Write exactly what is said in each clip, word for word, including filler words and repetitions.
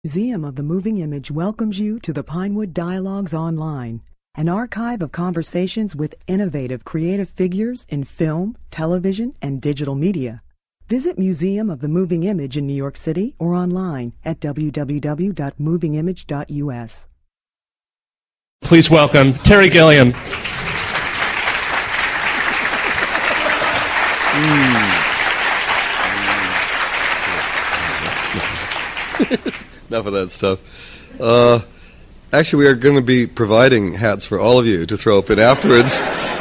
Museum of the Moving Image welcomes you to the Pinewood Dialogues Online, an archive of conversations with innovative creative figures in film, television, and digital media. Visit Museum of the Moving Image in New York City or online at w w w dot moving image dot u s. Please welcome Terry Gilliam. Enough of that stuff. Uh, actually, we are going to be providing hats for all of you to throw up in afterwards.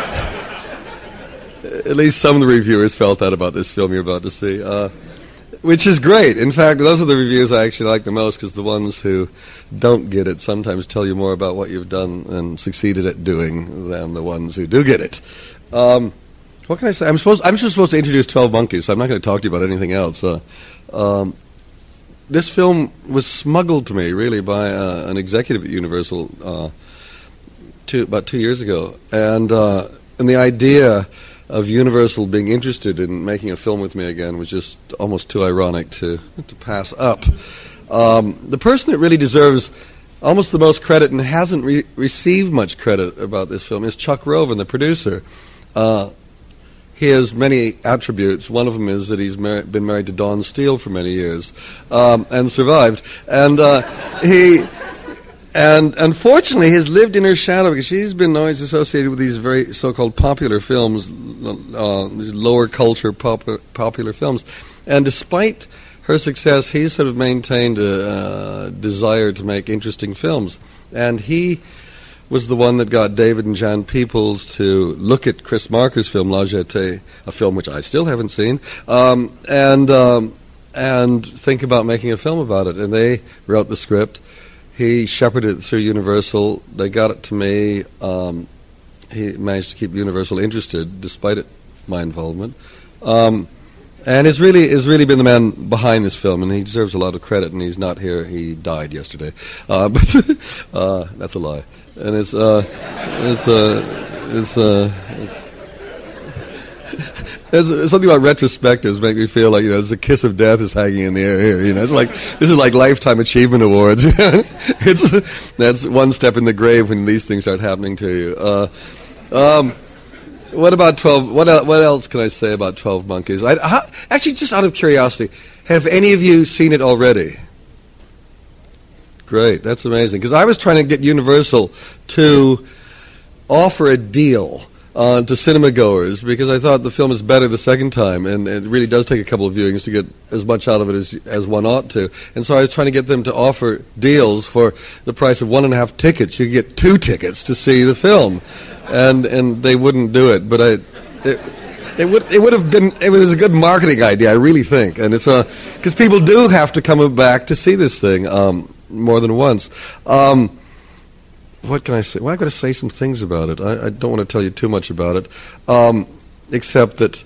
At least some of the reviewers felt that about this film you're about to see, uh, which is great. In fact, those are the reviews I actually like the most, because the ones who don't get it sometimes tell you more about what you've done and succeeded at doing than the ones who do get it. Um, what can I say? I'm supposed I'm just supposed to introduce twelve Monkeys, so I'm not going to talk to you about anything else. Uh, um, This film was smuggled to me, really, by uh, an executive at Universal uh, two, about two years ago. And uh, and the idea of Universal being interested in making a film with me again was just almost too ironic to, to pass up. Um, the person that really deserves almost the most credit and hasn't re- received much credit about this film is Chuck Roven, the producer. Uh, He has many attributes. One of them is that he's mar- been married to Dawn Steele for many years um, and survived. And uh, he, and unfortunately, has lived in her shadow, because she's been always associated with these very so-called popular films, uh, these lower culture pop- popular films. And despite her success, he's sort of maintained a uh, desire to make interesting films. And he was the one that got David and Jan Peoples to look at Chris Marker's film La Jetée, a film which I still haven't seen, um, and um, and think about making a film about it. And they wrote the script. He shepherded it through Universal. They got it to me. Um, he managed to keep Universal interested, despite it, my involvement. Um, and has really has really been the man behind this film, and he deserves a lot of credit. And he's not here. He died yesterday, uh, but uh, that's a lie. And it's uh, it's uh, it's uh, it's, it's something about retrospectives make me feel like, you know, there's a kiss of death is hanging in the air here. You know, it's like this is like Lifetime Achievement Awards. It's that's one step in the grave when these things start happening to you. Uh, um, what about twelve? What el- what else can I say about twelve Monkeys? I, how, actually, just out of curiosity, have any of you seen it already? Great, that's amazing. Because I was trying to get Universal to offer a deal uh, to cinema goers, because I thought the film is better the second time, and it really does take a couple of viewings to get as much out of it as as one ought to. And so I was trying to get them to offer deals for the price of one and a half tickets. You could get two tickets to see the film, and and they wouldn't do it. But I. It, It would it would have been it was a good marketing idea, I really think, and it's a because people do have to come back to see this thing um, more than once. Um, what can I say? Well, I've got to say some things about it. I, I don't want to tell you too much about it, um, except that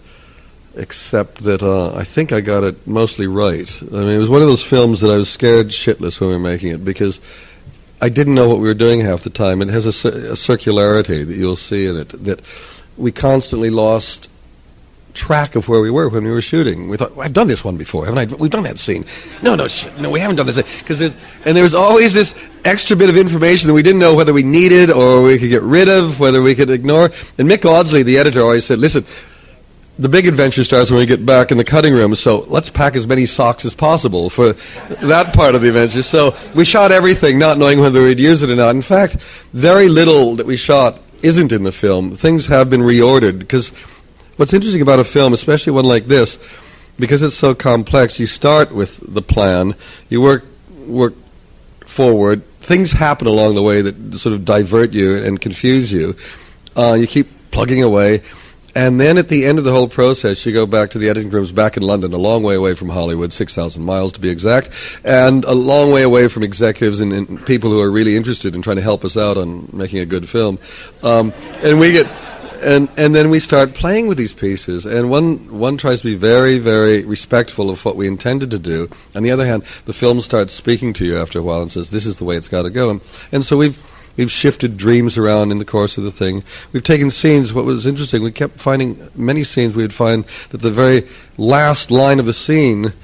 except that uh, I think I got it mostly right. I mean, it was one of those films that I was scared shitless when we were making it, because I didn't know what we were doing half the time. It has a, a circularity that you'll see in it, that we constantly lost track of where we were when we were shooting. We thought, well, I've done this one before, haven't I? We've done that scene. No, no, shit, no, we haven't done this. Because there's and there was always this extra bit of information that we didn't know whether we needed or we could get rid of, whether we could ignore. And Mick Audsley, the editor, always said, "Listen, the big adventure starts when we get back in the cutting room, so let's pack as many socks as possible for that part of the adventure." So we shot everything, not knowing whether we'd use it or not. In fact, very little that we shot isn't in the film. Things have been reordered, because what's interesting about a film, especially one like this, because it's so complex, you start with the plan, you work work forward, things happen along the way that sort of divert you and confuse you. Uh, you keep plugging away, and then at the end of the whole process, you go back to the editing rooms back in London, a long way away from Hollywood, six thousand miles to be exact, and a long way away from executives and, and people who are really interested in trying to help us out on making a good film. Um, and we get... And and then we start playing with these pieces, and one one tries to be very, very respectful of what we intended to do. On the other hand, the film starts speaking to you after a while and says, "This is the way it's got to go." And, and so we've we've shifted dreams around in the course of the thing. We've taken scenes. What was interesting, we kept finding many scenes. We'd find that the very last line of the scene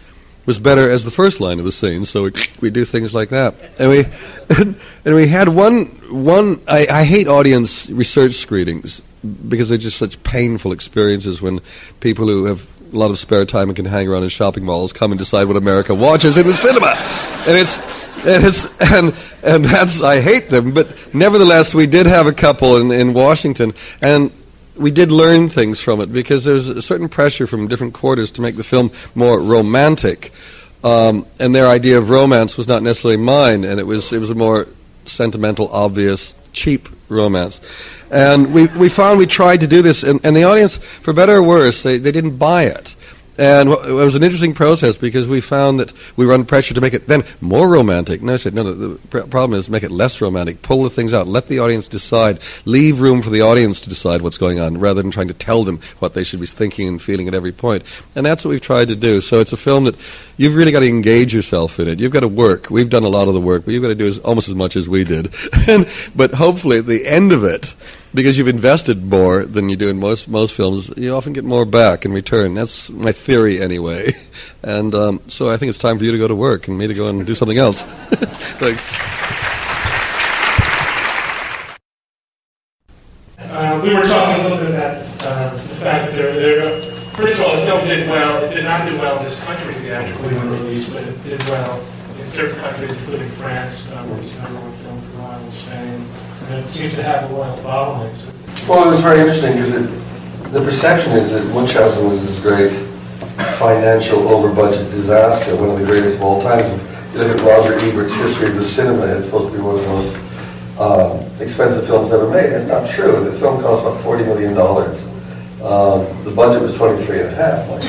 was better as the first line of the scene. So we, we do things like that. And we and, and we had one, one I, I hate audience research screenings because they're just such painful experiences when people who have a lot of spare time and can hang around in shopping malls come and decide what America watches in the cinema. And it's and it's and and that's I hate them, but nevertheless we did have a couple in, in Washington, and we did learn things from it because there's a certain pressure from different quarters to make the film more romantic. Um, and their idea of romance was not necessarily mine, and it was it was a more sentimental, obvious, cheap romance. And we we found we tried to do this, and, and the audience, for better or worse, they, they didn't buy it. And it was an interesting process because we found that we were under pressure to make it then more romantic. And I said, no, no, the pr- problem is make it less romantic. Pull the things out. Let the audience decide. Leave room for the audience to decide what's going on rather than trying to tell them what they should be thinking and feeling at every point. And that's what we've tried to do. So it's a film that you've really got to engage yourself in it. You've got to work. We've done a lot of the work, but you've got to do as, almost as much as we did. and, but hopefully at the end of it, because you've invested more than you do in most most films, you often get more back in return. That's my theory anyway. And um, so I think it's time for you to go to work and me to go and do something else. Thanks. Uh, we were talking a little bit about uh, the fact that there, there, first of all, the film did well. It did not do well in this country theatrically when released, but it did well in certain countries, including France, uh, where it's the number one film for a while, in Spain. And it seems to have a loyal following. So. Well, it was very interesting because the perception is that Munchausen was this great financial over-budget disaster, one of the greatest of all time. If you look at Roger Ebert's History of the Cinema, it's supposed to be one of the most um, expensive films ever made. It's not true. The film cost about forty million dollars. Um, the budget was twenty-three and a half. Like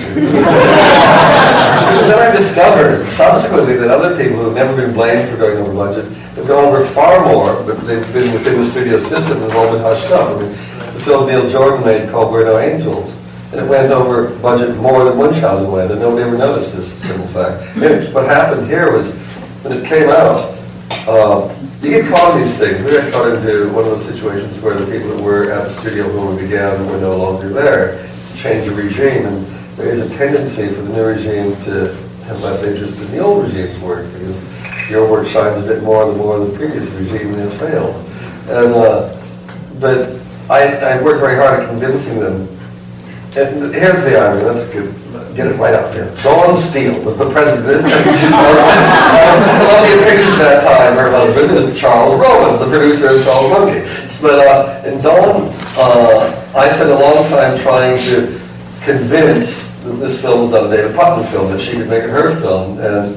then I discovered subsequently that other people who have never been blamed for going over budget have gone over far more, but they've been within the studio system and have all been hushed up. I mean, the film Neil Jordan made called We're No Angels, and it went over budget more than Munchausen went, and nobody ever noticed this simple fact. And what happened here was, when it came out, uh, you get caught in these things. We got caught into one of those situations where the people that were at the studio when we began were no longer there. It's a change of regime, and there is a tendency for the new regime to have less interest in the old regime's work, because your work shines a bit more the more the previous regime has failed. And uh, but I, I worked very hard at convincing them. And here's the irony. Let's get, get it right out there. Dawn Steele was the president of Columbia Pictures at that time. Her husband is Charles Rowan. The producer is Charles Monkey. But uh, and Dawn, uh, I spent a long time trying to convince that this film was not a David Putnam film, that she could make it her film. And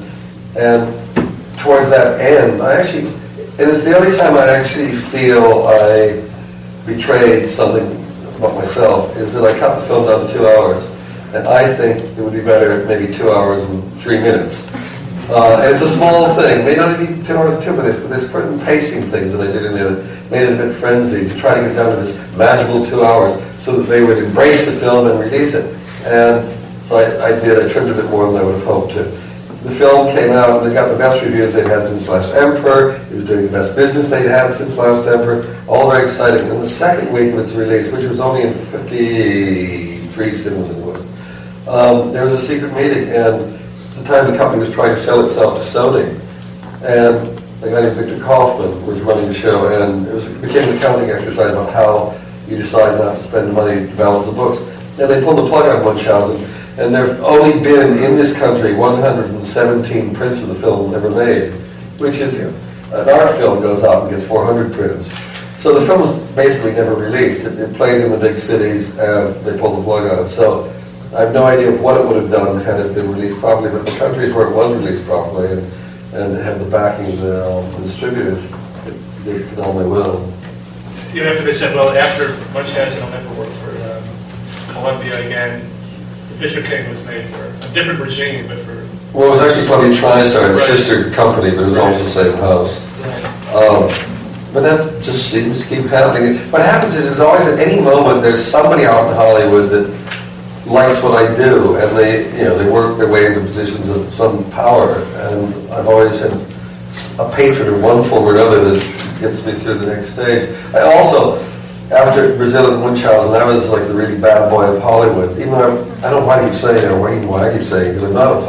and towards that end, I actually, and it's the only time I actually feel I betrayed something about myself, is that I cut the film down to two hours. And I think it would be better at maybe two hours and three minutes. Uh, and it's a small thing. It may not be two hours and two minutes, but there's certain pacing things that I did in there that made it a bit frenzied to try to get down to this magical two hours so that they would embrace the film and release it. And so I, I did. I trimmed a bit more than I would have hoped to. The film came out, and they got the best reviews they'd had since Last Emperor. It was doing the best business they'd had since Last Emperor. All very exciting. And the second week of its release, which was only in fifty-three cinemas in the West, um, there was a secret meeting, and at the time the company was trying to sell itself to Sony. And a guy named Victor Kaufman was running the show, and it, was, it became an accounting exercise about how you decide not to spend money to balance the books. And they pulled the plug on Munchausen. And there have only been, in this country, one hundred seventeen prints of the film ever made, which is, you know, an art film goes out and gets four hundred prints. So the film was basically never released. It, it played in the big cities, and they pulled the plug on it. So I have no idea what it would have done had it been released properly, but the countries where it was released properly and, and had the backing of the, um, the distributors, it did phenomenally well. Even after they said, well, after Munchausen will never work for uh, Columbia again, Fisher King was made for a different regime, but for... Well, it was actually Columbia TriStar, its sister company, but it was almost the same house. Um, but that just seems to keep happening. What happens is, is always at any moment, there's somebody out in Hollywood that likes what I do, and they, you know, they work their way into positions of some power, and I've always had a patron in one form or another that gets me through the next stage. I also... After Brazil and Munchausen, I was like the really bad boy of Hollywood. Even though I'm, I don't know why I keep saying it, or why I keep saying it, because I'm not of Hollywood.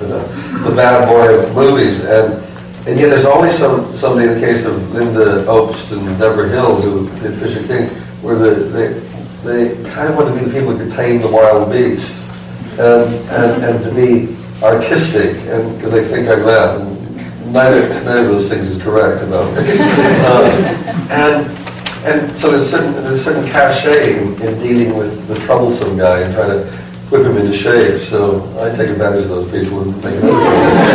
you know, the bad boy of movies. And and yet there's always some somebody, in the case of Linda Obst and Deborah Hill, who did Fisher King, where the, they, they kind of want to be the people who could tame the wild beasts. And, and, and to be artistic, and because they think I'm that. And neither, neither of those things is correct about me. uh, and and so there's a certain, there's a certain cachet in, in dealing with the troublesome guy and trying to whip him into shape. So I take advantage of those people and make it over.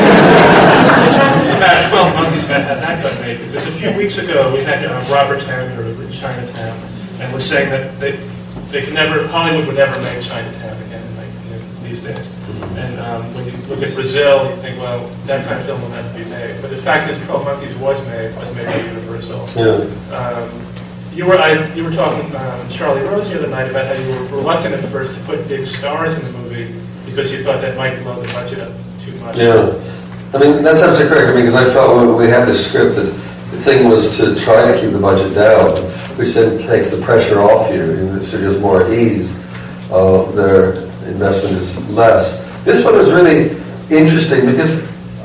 About twelve Monkeys had that got made, because a few weeks ago we had uh, Robert Towner in Chinatown, and was saying that they they could never, Hollywood would never make Chinatown again, like, you know, these days. And um, when you look at Brazil, you think, well, that kind of film will never be made. But the fact is, twelve Monkeys was made, was made by Universal. Yeah. Um, you were I, you were talking um, Charlie Rose the other night about how you were reluctant at first to put big stars in the movie because you thought that might blow the budget up too much. Yeah. I mean, that's absolutely correct. I mean, because I felt when we had this script that the thing was to try to keep the budget down, which then takes the pressure off you, and the studio's more at ease. Uh, their investment is less. This one was really interesting because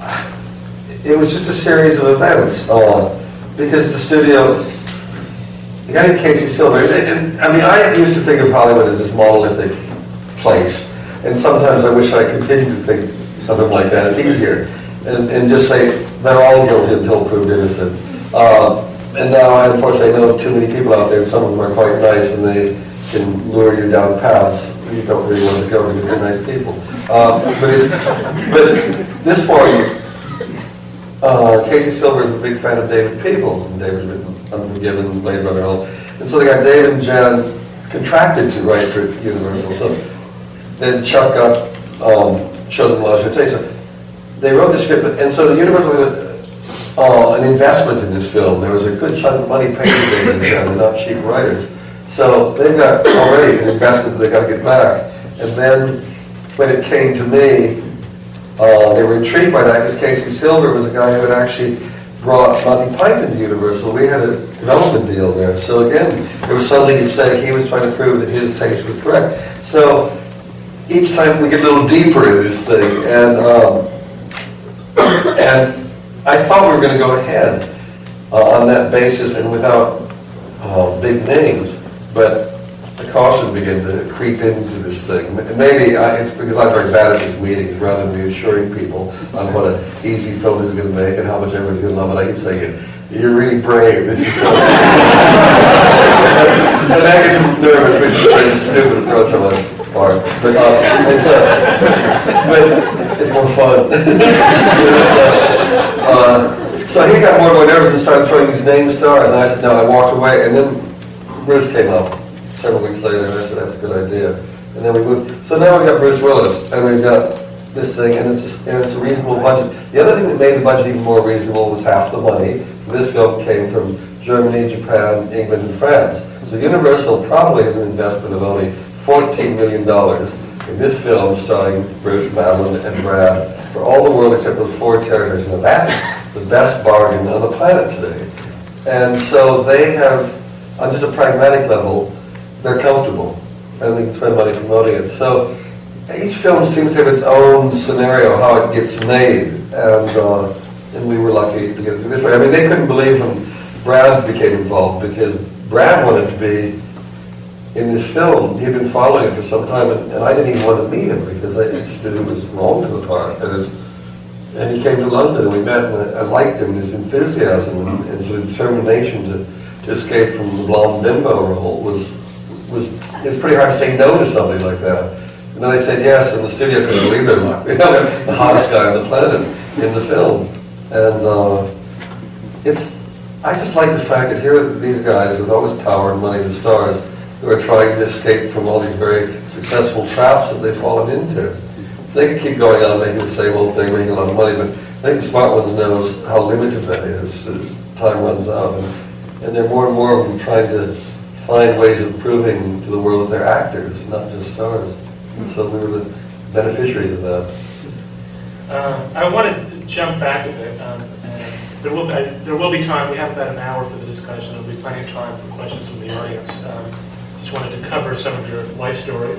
it was just a series of events. Uh, because the studio, the guy named Casey Silver, and, and I mean, I used to think of Hollywood as this monolithic place, and sometimes I wish I continued to think of him like that. It's easier, and, and just say they're all guilty until proved innocent. Uh, and now, I unfortunately know too many people out there. Some of them are quite nice, and they can lure you down paths you don't really want to go because they're nice people. Uh, but, it's, but this one, uh, Casey Silver is a big fan of David Peoples, and David's written Unforgiven, Blade Runner, and all. And so they got David and Jan contracted to write for Universal. So then Chuck got um, showed them La Jetée. So they wrote the script, and so the Universal had uh, an investment in this film. There was a good chunk of money paid to David and Jan. They're not cheap writers. So they've got already an investment that they've got to get back. And then when it came to me, uh, they were intrigued by that because Casey Silver was a guy who had actually brought Monty Python to Universal. We had a development deal there. So again, there was something at stake. He was trying to prove that his taste was correct. So each time we get a little deeper in this thing. And, um, and I thought we were going to go ahead uh, on that basis and without uh, big names. But the caution began to creep into this thing. Maybe I, it's because I'm very bad at these meetings rather than reassuring people on what an easy film is going to make and how much everybody's going to love it. I keep saying, you're really brave. This is so... and I get nervous, which is a very stupid approach on my part. But, uh, it's, uh, but it's more fun. so, uh, so he got more and more nervous and started throwing these name stars. And I said, no, I walked away. And then Bruce came up several weeks later, and I said, that's a good idea. And then we moved. So now we've got Bruce Willis, and we've got this thing, and it's, and it's a reasonable budget. The other thing that made the budget even more reasonable was half the money. This film came from Germany, Japan, England, and France. So Universal probably has an investment of only fourteen million dollars in this film starring Bruce, Madeline, and Brad for all the world except those four territories. Now that's the best bargain on the planet today. And so they have, on just a pragmatic level, they're comfortable, and they can spend money promoting it. So each film seems to have its own scenario, how it gets made, and uh, and we were lucky to get it through this way. I mean, they couldn't believe when Brad became involved, because Brad wanted to be in this film. He'd been following it for some time, and, and I didn't even want to meet him, because I just knew he was wrong to the part. And, his, and he came to London, and we met, and I, I liked him, his enthusiasm, and his determination to to escape from the blonde bimbo role was, was, it was pretty hard to say no to somebody like that. And then I said yes, and the studio couldn't believe their luck. You know, the hottest guy on the planet in the film. And uh, it's, I just like the fact that here are these guys with all this power and money, the stars, who are trying to escape from all these very successful traps that they've fallen into. They could keep going on making the same old thing, making a lot of money, but I think the smart ones knows how limited that is as time runs out. And, And there are more and more of them trying to find ways of proving to the world that they're actors, not just stars. And so we were the beneficiaries of that. Uh, I want to jump back a bit. Um, and there will be, there will be time. We have about an hour for the discussion. There will be plenty of time for questions from the audience. Um, just wanted to cover some of your life story.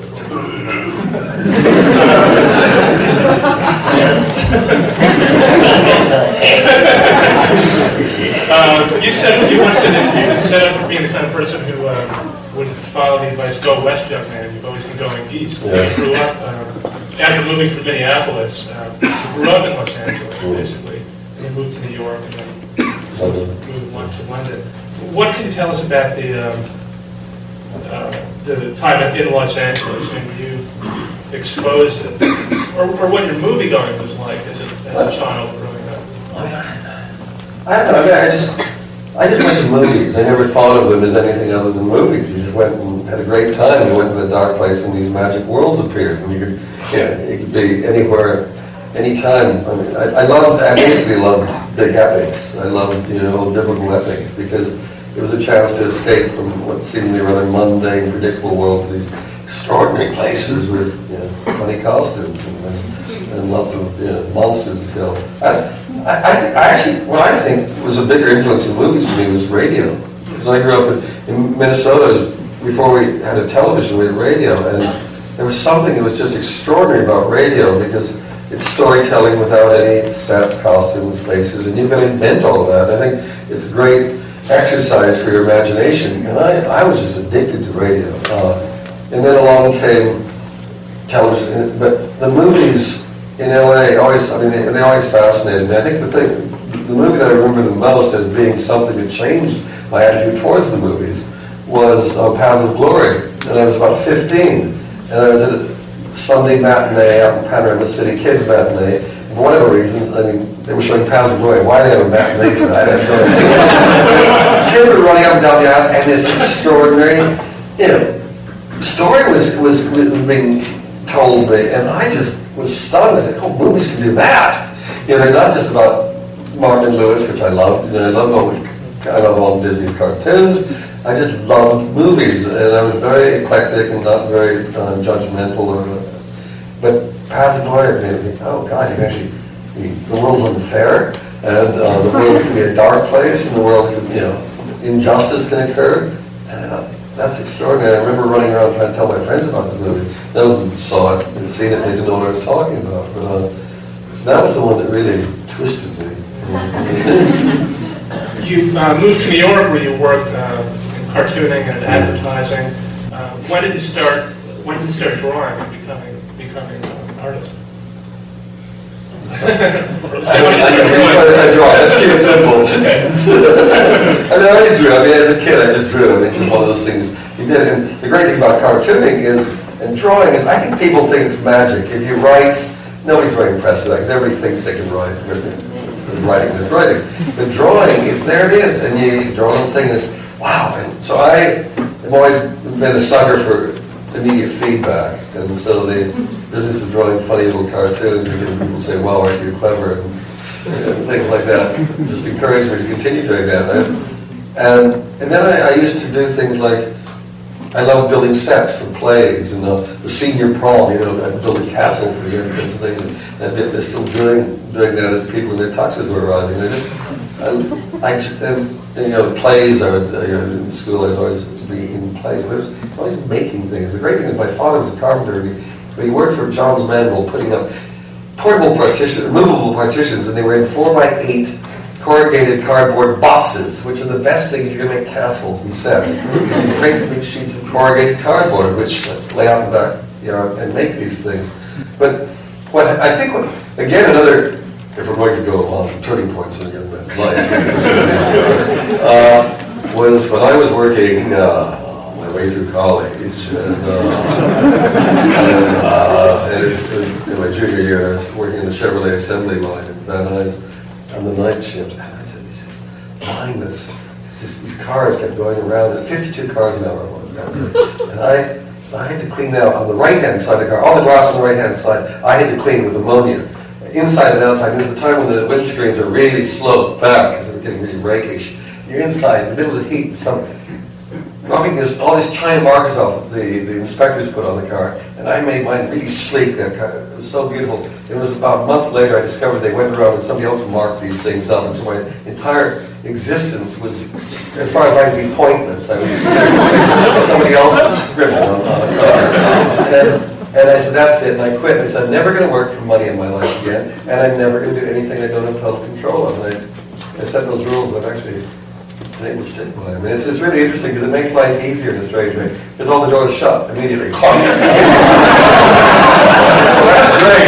uh, you said you once said that you had set up for being the kind of person who uh, would follow the advice, go west, young man. You've always been going east. Yeah. You grew up, uh, after moving from Minneapolis, uh, you grew up in Los Angeles, basically. And you moved to New York and then moved on to London. What can you tell us about the um, uh, the time in Los Angeles when you exposed it, or, or what your movie going was like as a, as a child growing up? I don't know. I, mean, I just I just went to movies. I never thought of them as anything other than movies. You just went and had a great time. You went to the dark place, and these magic worlds appeared. And you could, you know, it could be anywhere, anytime. I mean, I, I love. I basically love big epics. I love, you know, biblical epics because it was a chance to escape from what seemed to be a rather mundane, predictable world to these extraordinary places with, you know, funny costumes and, and lots of, you know, monsters to kill. I, I, I, think, I actually, what I think was a bigger influence in movies for me was radio. Because I grew up in, in Minnesota, before we had a television, we had radio, and there was something that was just extraordinary about radio because it's storytelling without any sets, costumes, faces, and you've got to invent all of that. I think it's a great exercise for your imagination, and I, I was just addicted to radio. Uh, and then along came television, but the movies in L A always, I mean, they, they always fascinated me. I think the thing, the movie that I remember the most as being something that changed my attitude towards the movies was uh, Paths of Glory, and I was about fifteen, and I was at a Sunday matinee out in Panorama City, kids matinee. For whatever reason, I mean, they were showing Paths of Glory. Why they have a matinee for that? I have no idea. Kids were running up and down the aisle, and this extraordinary, you know, story was, was, was being told me, and I just was stunned. I said, oh, movies can do that. You know, they're not just about Martin and Lewis, which I loved. You know, I love all, I love all Disney's cartoons. I just loved movies, and I was very eclectic and not very uh, judgmental. Or, but Paths of Glory made me think, oh God, you can actually, you, the world's unfair, and uh, the world can be a dark place, and the world, can, you know, injustice can occur, and uh, that's extraordinary. I remember running around trying to tell my friends about this movie. None of them saw it and seen it, and they didn't know what I was talking about. But uh, that was the one that really twisted me. You uh, moved to New York, where you worked uh, in cartooning and advertising. Uh, when did you start? When did you start drawing and becoming becoming an artist? I, I, I, I draw. Let's keep it simple. I mean, I always drew. I mean, as a kid, I just drew. I mean, it's just one of those things you did. And the great thing about cartooning is, and drawing is, I think people think it's magic. If you write, nobody's very impressed with that because everybody thinks they can write. There's writing, there's writing. The drawing is, there it is, and you, you draw a little thing and it's, wow. And so I have always been a sucker for immediate feedback, and so the business of drawing funny little cartoons and getting people say, wow, aren't you clever, and, and things like that just encouraged me to continue doing that. And, and then I, I used to do things like, I love building sets for plays, and uh, the senior prom, you know, I'd build a castle for you and kinds of things, and they're still doing doing that as people in their tuxes were arriving. I just, I, I just, and, you know, plays, I would, you know, in school I'd always be in plays, but I was always making things. The great thing is my father was a carpenter, and he, but he worked for Johns Manville putting up portable partitions, removable partitions, and they were in four by eight corrugated cardboard boxes, which are the best thing if you're going to make castles and sets. These great big sheets of corrugated cardboard, which let's lay out in the backyard and make these things. But what I think, what, again, another, if we're going to go along turning points in a young man's life, uh, was when I was working uh, my way through college, and, uh, and, uh, and it's, in my junior year, I was working in the Chevrolet assembly line at Van Nuys on the night shift, and I said, this is blindness. This, these cars kept going around, and fifty-two cars an hour was, that was it. And I, I had to clean out on the right-hand side of the car, all the glass on the right-hand side, I had to clean with ammonia, inside and outside. And there's a time when the windscreens are really sloped back, because they're getting really rakish. You're inside, in the middle of the heat, some rubbing this, all these China markers off the, the inspectors put on the car, and I made mine really sleek. That car, it was so beautiful. It was about a month later I discovered they went around and somebody else marked these things up, and so my entire existence was, as far as I could see, pointless. I was somebody else's scribble on, on a card. And, and I said, that's it, and I quit. I said, I'm never going to work for money in my life again, and I'm never going to do anything I don't have total control of. And I, I set those rules, and I've actually been able to stick by them. I mean, it's, it's really interesting because it makes life easier in a strange way, because all the doors shut immediately. Well, that's great.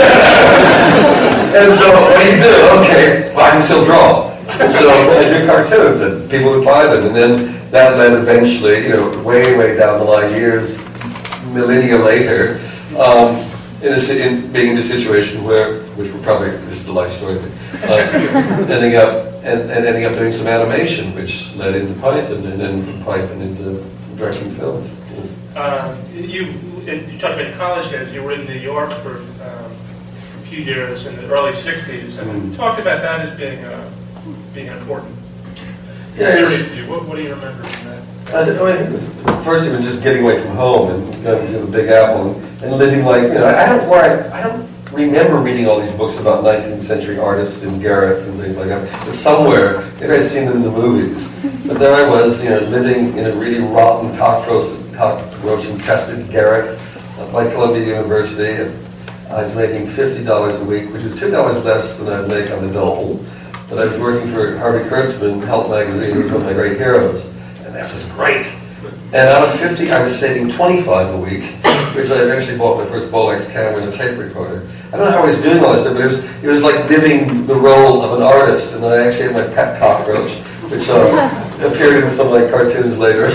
And so, what do you do? Okay, well, I can still draw. And so I do cartoons, and people would buy them, and then that led eventually, you know, way, way down the line, years, millennia later, um, in, a, in being in a situation where, which we're probably, this is the life story, uh, ending up and, and ending up doing some animation, which led into Python, and then from Python into directing films. Uh, you you talked about college days. You were in New York for um, a few years in the early sixties, and mm. talked about that as being uh, being important. Yeah, period for you. What, what do you remember from that? I, I think first it was just getting away from home and going to the Big Apple and, and living like, you know, I don't where I, I don't remember reading all these books about nineteenth century artists and Garretts and things like that. But somewhere, maybe I'd seen them in the movies. But there I was, you know, living in a really rotten, cockroach-infested garret at Columbia University, and I was making fifty dollars a week, which was two dollars less than I'd make on the dole. But I was working for Harvey Kurtzman, Health Magazine, one of my great heroes. That was great. And out of fifty, I was saving twenty-five a week, which I eventually bought my first Bolex camera and a tape recorder. I don't know how I was doing all this stuff, but it was, it was like living the role of an artist. And I actually had my pet cockroach, which uh, appeared in some of my cartoons later.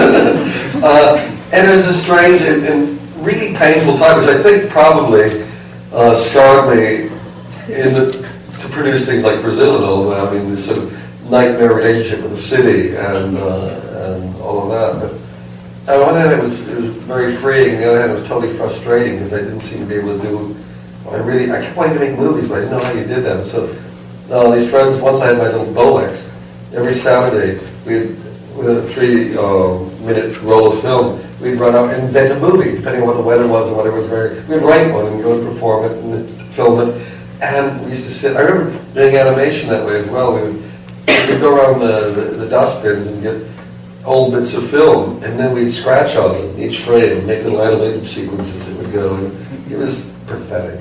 uh, and it was a strange and, and really painful time, which I think probably uh, scarred me in the, to produce things like Brazil and all that. I mean, this sort of nightmare relationship with the city and uh, and all of that. But on one hand, it was it was very freeing. On the other hand, it was totally frustrating because I didn't seem to be able to do. I really I kept wanting to make movies, but I didn't know how you did that. So uh, these friends, once I had my little Bolex, every Saturday we'd with a three uh, minute roll of film, we'd run out and invent a movie, depending on what the weather was or whatever was very. We'd write one and go and perform it and film it. And we used to sit. I remember doing animation that way as well. We would, we'd go around the, the, the dustbins and get old bits of film, and then we'd scratch on them each frame and make little animated sequences that would go. And it was pathetic.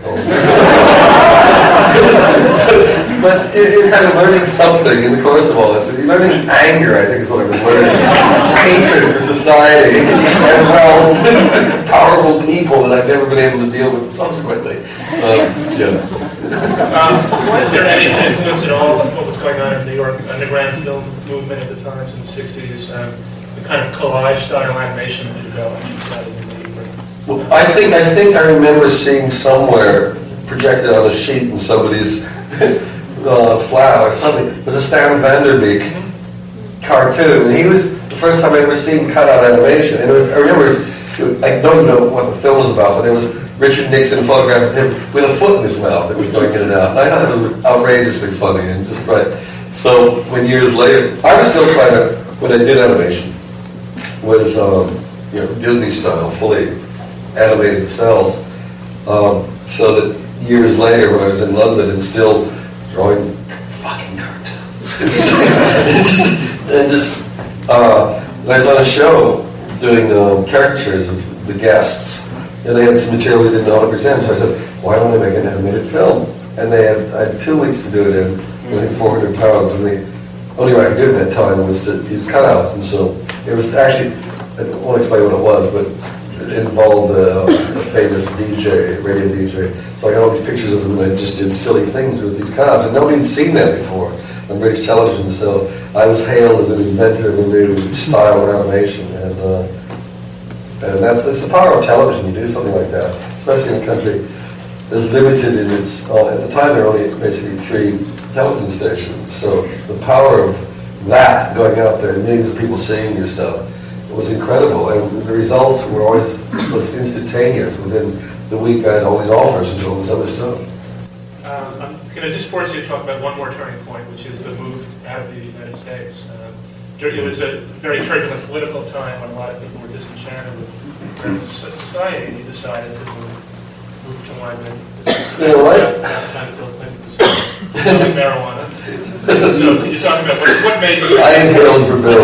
But it, it kind of learning something in the course of all this. You're learning anger, I think, is what I was learning. Hatred for society and well, powerful people that I've never been able to deal with subsequently. Um, yeah. Um, is there any influence at all of what was going on in the New York underground film movement at the time in the sixties? Um, the kind of collage style animation that developed rather than the, well, I think I think I remember seeing somewhere projected on a sheet in somebody's uh, flat or something. It was a Stan Vanderbeek mm-hmm. cartoon, and he was the first time I ever seen cut out animation. And it was I remember it was, I don't even know what the film was about, but it was Richard Nixon photographed him with a foot in his mouth that was going in and out. And I thought it was outrageously funny and just right. So when years later, I was still trying to, when I did animation, was um, you know Disney style, fully animated cells. Um, so that years later, when I was in London and still drawing fucking cartoons, and just uh, I was on a show doing um, caricatures of the guests. And they had some material they didn't know how to present, so I said, why don't they make an animated film? And they had, I had two weeks to do it in, I think four hundred pounds, and the only way I could do it at that time was to use cutouts, and so it was actually, I won't explain what it was, but it involved a, a famous D J, radio D J, so I got all these pictures of them, and I just did silly things with these cutouts, and nobody had seen that before on British television, so I was hailed as an inventor of a new style of animation, and uh, And that's, that's the power of television. You do something like that, especially in a country as limited in its, uh, at the time there were only basically three television stations. So the power of that going out there, millions of people seeing your stuff, was incredible. And the results were always was instantaneous. Within the week I had all these offers and all this other stuff. Um, I'm going to just force you to talk about one more turning point, which is the move out of the United States. Um, It was a very turbulent political time when a lot of people were disenchanted with society, and you decided to move, moved to Lyman. Yeah, right. Time Bill Clinton was smoking marijuana. So can you talk about what, what made you... I inhaled for Bill.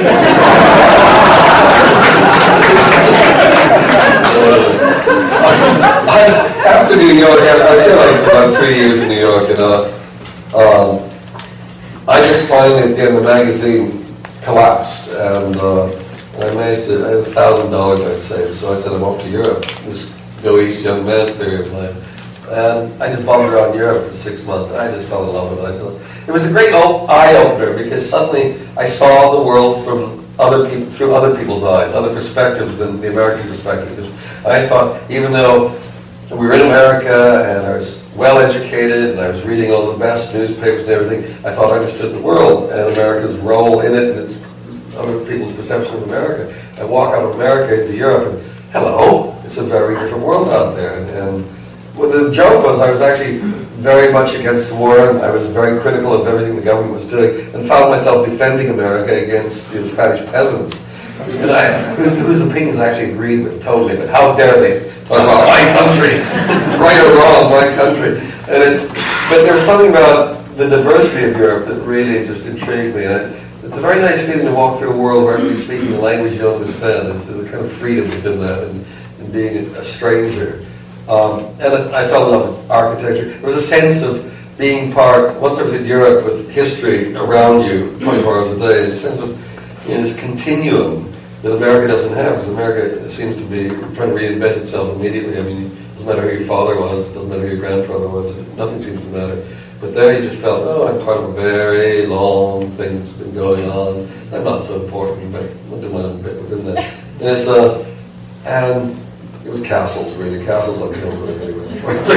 I, after New York, I was here like about three years in New York, and uh, um, I just finally, at the end of the magazine, collapsed, and uh, I managed to, I had a thousand dollars I'd saved, so I said I'm off to Europe, this Go East young man theory of mine. And I just bummed around Europe for six months, and I just fell in love with it. I just, it was a great eye-opener, because suddenly I saw the world from other people, through other people's eyes, other perspectives than the American perspective. Because I thought, even though we were in America, and I was well-educated, and I was reading all the best newspapers and everything, I thought I understood the world, and America's role in it, and its other people's perception of America. I walk out of America into Europe, and hello, it's a very different world out there. And, and well, the joke was I was actually very much against the war, and I was very critical of everything the government was doing, and found myself defending America against the Spanish peasants, and I, whose, whose opinions I actually agreed with totally. But how dare they talk about my country, right or wrong, my country? And it's, but there's something about the diversity of Europe that really just intrigued me. And it, it's a very nice feeling to walk through a world where everybody's speaking a language you don't understand. There's, there's a kind of freedom within that, and, and being a stranger. Um, and I fell in love with architecture. There was a sense of being part, once I was in Europe with history around you twenty-four hours a day, there's a sense of, you know, this continuum that America doesn't have, because America seems to be trying to reinvent itself immediately. I mean, it doesn't matter who your father was, it doesn't matter who your grandfather was, nothing seems to matter. But there you just felt, oh, I'm part of a very long thing that's been going on. I'm not so important, but I'll do my own bit within that. And it's, uh, and it was castles, really. Castles on hills that I've anyway.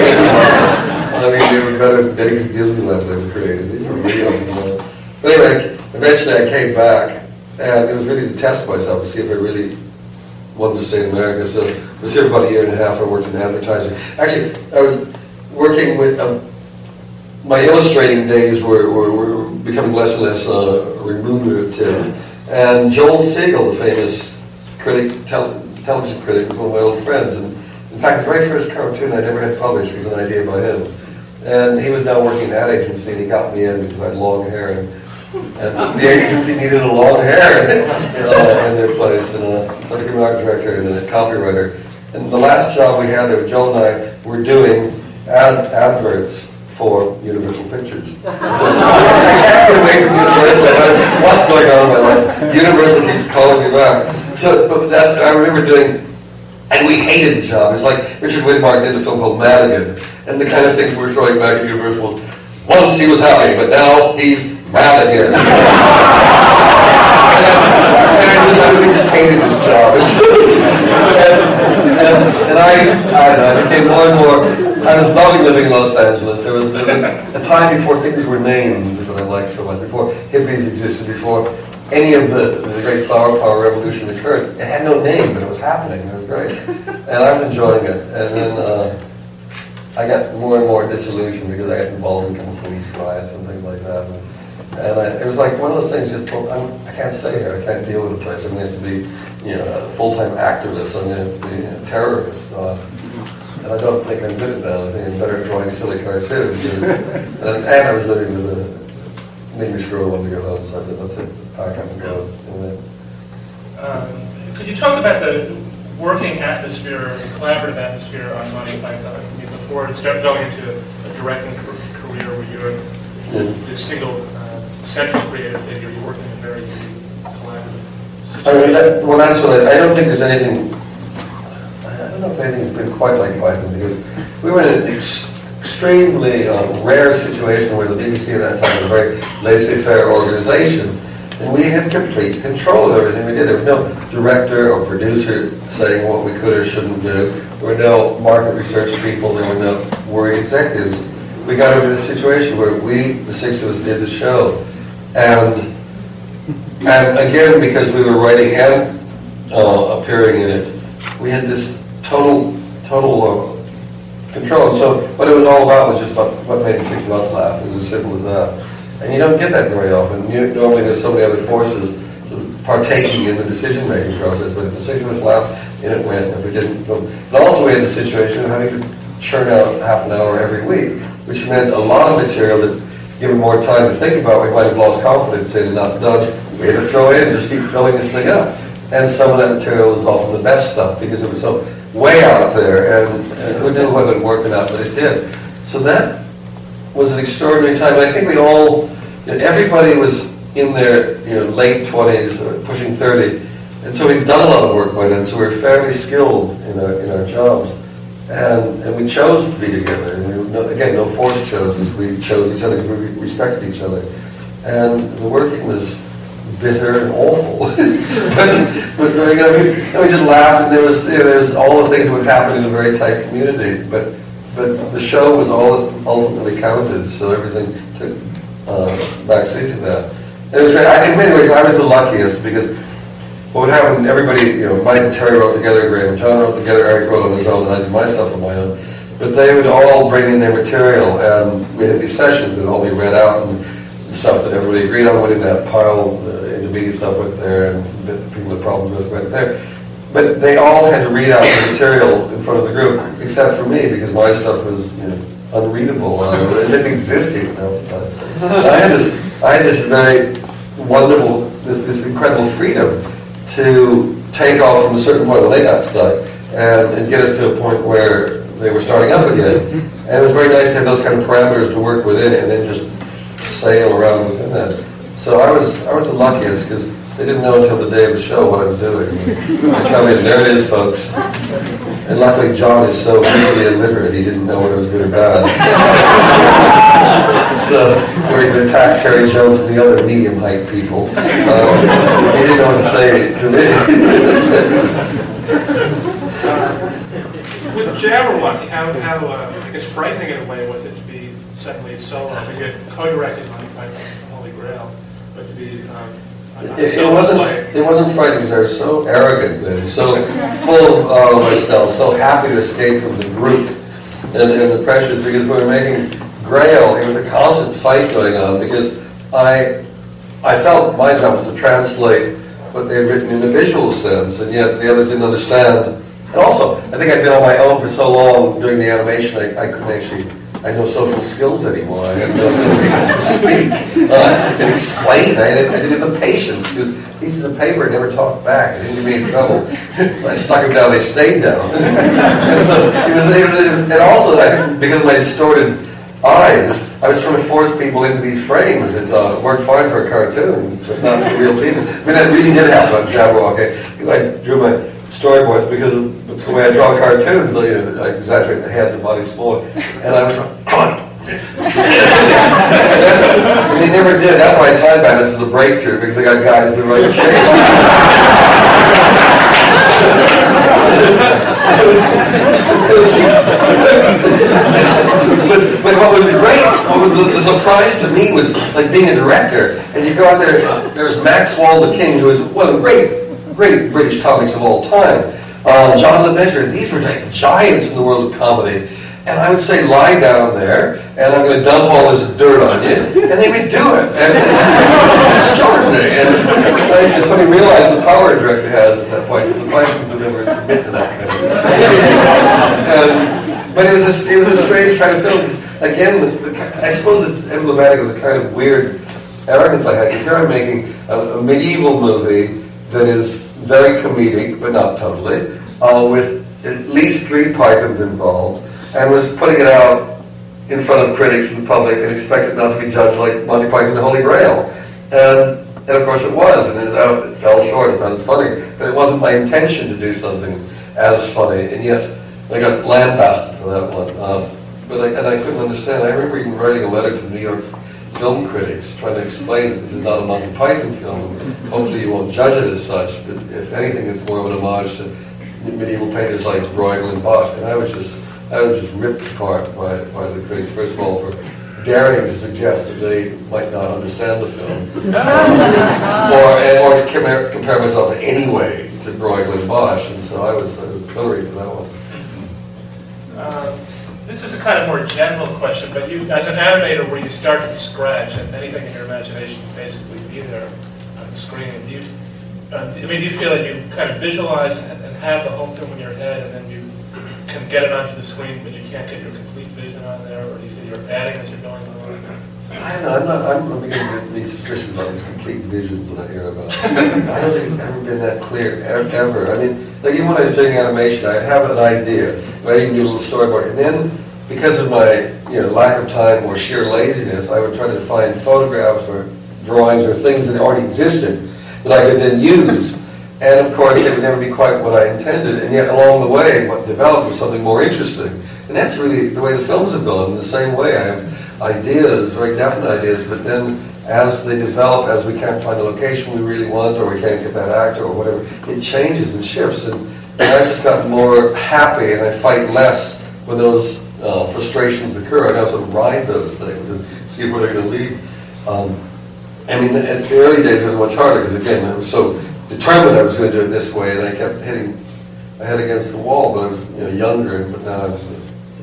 I mean, they were better dedicated to Disneyland than they were created. These are real. You know. But anyway, eventually I came back, and it was really to test myself to see if I really wanted to stay in America. So I was here for about a year and a half. I worked in advertising. Actually, I was working with, um, my illustrating days were, were, were becoming less and less uh, remunerative. And Joel Siegel, the famous critic, tele- television critic, was one of my old friends. And in fact, the very first cartoon I'd ever had published was an idea by him. And he was now working in an ad agency, and he got me in because I had long hair. And, and the agency needed a long hair uh, in their place. And uh, so I became an art director and a copywriter. And the last job we had there, Joel and I were doing ad adverts for Universal Pictures. So I can't get away from Universal. What's going on in my life? Universal keeps calling me back. So but that's I remember doing, and we hated the job. It's like Richard Widmark did a film called Madigan, and the kind of things we were throwing back at Universal was, once he was happy, but now he's mad again. and, and I really just hated this job. and, and, and I, I, I became more and more. I was loving living in Los Angeles. There was, there was a, a time before things were named that I liked so much, before hippies existed, before any of the, the great flower power revolution occurred. It had no name, but it was happening. It was great. And I was enjoying it. And then uh, I got more and more disillusioned because I got involved in kind of police riots and things like that. And, and I, it was like one of those things, just, I'm, I can't stay here. I can't deal with the place. I'm going to have to be, you know, a full-time activist. I'm going to have to be, you know, a terrorist. Uh, And I don't think I'm good at that. I think I'm better at drawing silly cartoons. and, and I was living with a, an English girl wanted to go home, so I said, let's, let's pack up and go. And then, um, could you talk about the working atmosphere, the collaborative atmosphere on Monty Python? I mean, before it started going into a directing career where you're yeah. this single uh, central creative figure, you're working in a very collaborative situation. I mean, that, well, that's what I, I don't think there's anything. I don't know if anything's been quite like Python, because we were in an ex- extremely um, rare situation where the B B C at that time was a very laissez-faire organization, and we had complete control of everything we did. There was no director or producer saying what we could or shouldn't do. There were no market research people. There were no worried executives. We got into this situation where we, the six of us, did the show, and and again, because we were writing and uh, appearing in it, we had this total, total uh, control. So what it was all about was just about what made the six of us laugh. It was as simple as that. And you don't get that very often. You, normally there's so many other forces sort of partaking in the decision-making process, but if the six of us laughed, in it went. If we didn't, but also we had the situation of having to churn out half an hour every week, which meant a lot of material that, given more time to think about, we might have lost confidence in and not done. We had to throw in and just keep filling this thing up. And some of that material was often the best stuff because it was so way out there, and, and who knew whether it would work or not, but it did. So that was an extraordinary time. And I think we all, you know, everybody was in their you know, late twenties, or pushing thirty, and so we'd done a lot of work by then, so we were fairly skilled in our, in our jobs. And, and we chose to be together. And we, no, again, no forced choices. We chose each other because we respected each other. And the working was bitter and awful. but, but you know, we, and we just laughed, and there was, you know, there was all the things that would happen in a very tight community. But but the show was all that ultimately counted, so everything took uh, backseat to that. And it was great. I, in many ways, I was the luckiest because what would happen, everybody, you know, Mike and Terry wrote together, Graham and John wrote together, Eric wrote on his own, and I did my stuff on my own. But they would all bring in their material, and we had these sessions that would all be read out, and stuff that everybody agreed on went in that pile, the intermediate stuff went there, and that people had problems with went there. But they all had to read out the material in front of the group, except for me, because my stuff was, you know, unreadable. Uh, it didn't exist even. I had this, I had this very wonderful, this, this incredible freedom to take off from a certain point when they got stuck and, and get us to a point where they were starting up again. And it was very nice to have those kind of parameters to work within and then just sail around within that. So I was I was the luckiest because they didn't know until the day of the show what I was doing. They come in, there it is, folks. And luckily John is so visually illiterate, he didn't know whether it was good or bad. So we're going to attack Terry Jones and the other medium height people. Uh, he didn't know what to say to me. With Jabberwocky, how, how uh, I guess frightening in a way was it to be suddenly solo? I mean, you had co-directed Monty Python and the Holy Grail, but to be um, It, it wasn't. It wasn't frightening because I was so arrogant and so full of myself, so happy to escape from the group and, and the pressures. Because we were making Grail, it was a constant fight going on because I, I felt my job was to translate what they had written in a visual sense, and yet the others didn't understand. And also, I think I'd been on my own for so long doing the animation, I, I couldn't actually. I had no social skills anymore. I had no ability to speak uh, and explain. I didn't, I didn't have the patience because pieces of paper never talked back. It didn't get me in trouble. When I stuck them down, they stayed down. And so it was, it was, it was, and also I, because of my distorted eyes, I was trying to force people into these frames. It uh, worked fine for a cartoon, but not for real people. I mean, that really did happen on Jabberwocky. I drew my storyboards because of the way I draw cartoons. So, you know, I exaggerate the head, the body smaller, and I was like, come on. And they never did. That's why Time Bandits is a breakthrough because they got guys that write shapes. but, but what was great, what was the, the surprise to me was like being a director, and you go out there. There was Max Wall the King, who was one of the great. great British comics of all time. Uh, John LeMaitre, these were like giants in the world of comedy. And I would say, lie down there, and I'm going to dump all this dirt on you, and they would do it. And it was extraordinary. And I just suddenly realized the power a director has at that point, because the Pythons would never submit to that kind of thing. And, but it was, a, it was a strange kind of film. Again, the, the, I suppose it's emblematic of the kind of weird arrogance I had, because here I'm making a, a medieval movie that is very comedic, but not totally, uh, with at least three Pythons involved, and was putting it out in front of critics and the public and expected not to be judged like Monty Python and the Holy Grail. And, and of course it was, and it, uh, it fell short, it's not as funny, but it wasn't my intention to do something as funny, and yet I got lambasted for that one. Uh, but I, and I couldn't understand. I remember even writing a letter to New York film critics trying to explain that this is not a Monty Python film. Hopefully you won't judge it as such, but if anything, it's more of an homage to medieval painters like Bruegel and Bosch. And I was just, I was just ripped apart by, by the critics. First of all, for daring to suggest that they might not understand the film, um, or and, or to compare, compare myself in any way to Bruegel and Bosch. And so I was, I was pilloried for that one. Uh, This is a kind of more general question, but you, as an animator, where you start from scratch and anything in your imagination can basically be there on the screen, do you, uh, I mean, do you feel that you kind of visualize and, and have the whole film in your head, and then you can get it onto the screen, but you can't get your complete vision on there, or do you think you're adding as you're going along? I don't know, I'm not, I'm beginning to be suspicious about these complete visions that I hear about. I don't think it's ever been that clear, e- ever. I mean, like even when I was doing animation, I'd have an idea, I'd even do a little storyboard, and then, because of my you know lack of time or sheer laziness, I would try to find photographs or drawings or things that already existed that I could then use. And of course, they would never be quite what I intended, and yet along the way, what developed was something more interesting. And that's really the way the films have gone, in the same way. I have ideas, very definite ideas, but then as they develop, as we can't find a location we really want, or we can't get that actor or whatever, it changes and shifts. And, and I've just gotten more happy, and I fight less when those uh, frustrations occur. I also ride those things and see where they're going to lead. Um, I mean, at the early days it was much harder, because again, I was so determined I was going to do it this way, and I kept hitting my head against the wall, but I was you know, younger, but now I'm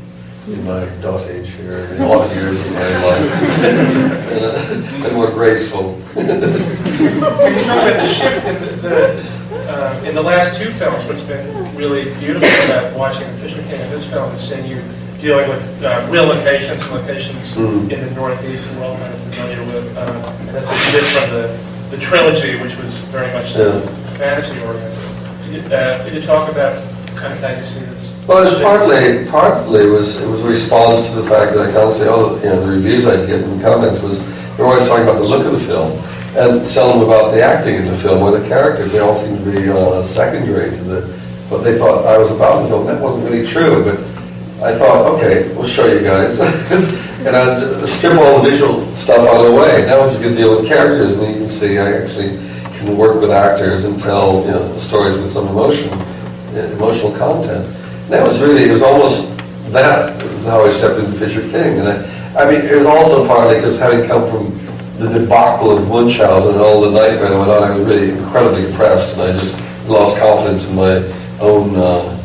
in my dot age here, in the odd years of my life, and, uh, and more graceful. Can you talk about the shift in the, the uh, in the last two films? What's been really beautiful about watching Fisher King and this film is seeing you dealing with uh, real locations, locations mm. in the Northeast, and we're all kind of familiar with, uh, and that's a shift from the, the trilogy, which was very much yeah. fantasy oriented. Could, uh, could you talk about kind of how you see this? Well, it's partly, partly was it was a response to the fact that I constantly, oh, you know, the reviews I'd get and comments was they're always talking about the look of the film and seldom about the acting in the film or the characters. They all seemed to be uh, secondary to the what they thought I was about in the film. That wasn't really true, but I thought, okay, we'll show you guys, and I'd strip all the visual stuff out of the way. Now I'm just going to deal with characters, and you can see I actually can work with actors and tell you know stories with some emotion, emotional content. That was really, it was almost that was how I stepped into Fisher King. And I, I mean, it was also partly because having come from the debacle of Munchausen and all the nightmare that went on, I was really incredibly depressed, and I just lost confidence in my own uh,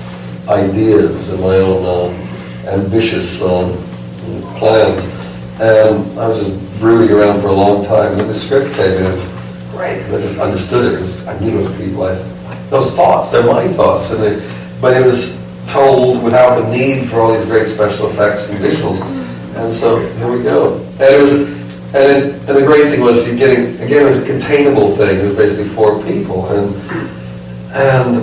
ideas and my own um, ambitious um, plans. And I was just brooding around for a long time, and then the script came in. It was great, because I just understood it, because I knew those people. I said, those thoughts, they're my thoughts. And they, But it was told without the need for all these great special effects and visuals, and so here we go. And it was, and, it, and the great thing was you getting again it was a containable thing. It was basically four people, and and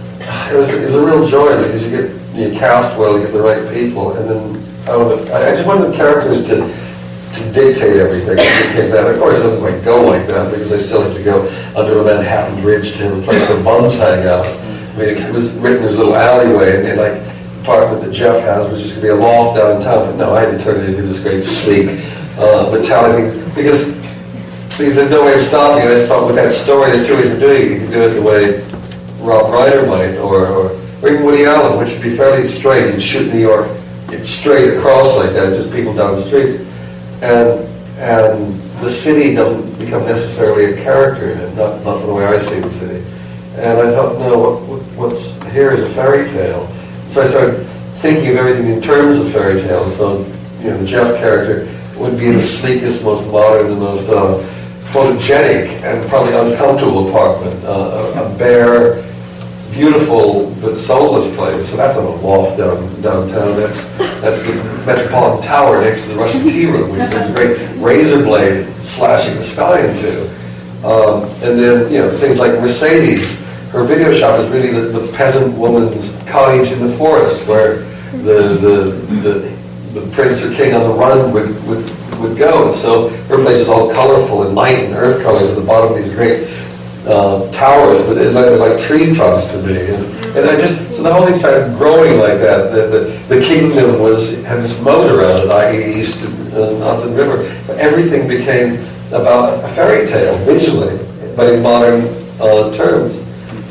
it was it was a real joy because you get you cast well, you get the right people, and then oh, I just wanted the characters to to dictate everything. Of course, it doesn't quite go like that because they still have to go under the Manhattan Bridge to a place where bums hang out. I mean, it was written as a little alleyway, and, and like the apartment that Jeff has was just going to be a loft downtown. But no, I had to turn it into this great sleek uh, metallic thing because because there's no way of stopping it. I just thought with that story, there's two ways of doing it. You can do it the way Rob Reiner might, or, or, or even Woody Allen, which would be fairly straight. You'd shoot New York it's straight across like that, just people down the streets, and and the city doesn't become necessarily a character in it, not not the way I see the city. And I thought, no, what, what, what's here is a fairy tale. So I started thinking of everything in terms of fairy tales. So, you know, the Jeff character would be the sleekest, most modern, the most uh, photogenic, and probably uncomfortable apartment. Uh, a, a bare, beautiful, but soulless place. So that's not a loft down downtown. That's that's the Metropolitan Tower next to the Russian Tea Room, which is a great razor blade slashing the sky into. Um, and then, you know, things like Mercedes. Her video shop is really the, the peasant woman's cottage in the forest, where the the the, the prince or king on the run would, would would go. And so her place is all colorful and light and earth colors at the bottom of these great uh, towers, but it's like, like tree trunks to me. And, and I just so the whole thing started growing like that. The the, the kingdom was had this moat around it, that is, east of uh, Hudson River. But everything became about a fairy tale visually, but in modern uh, terms.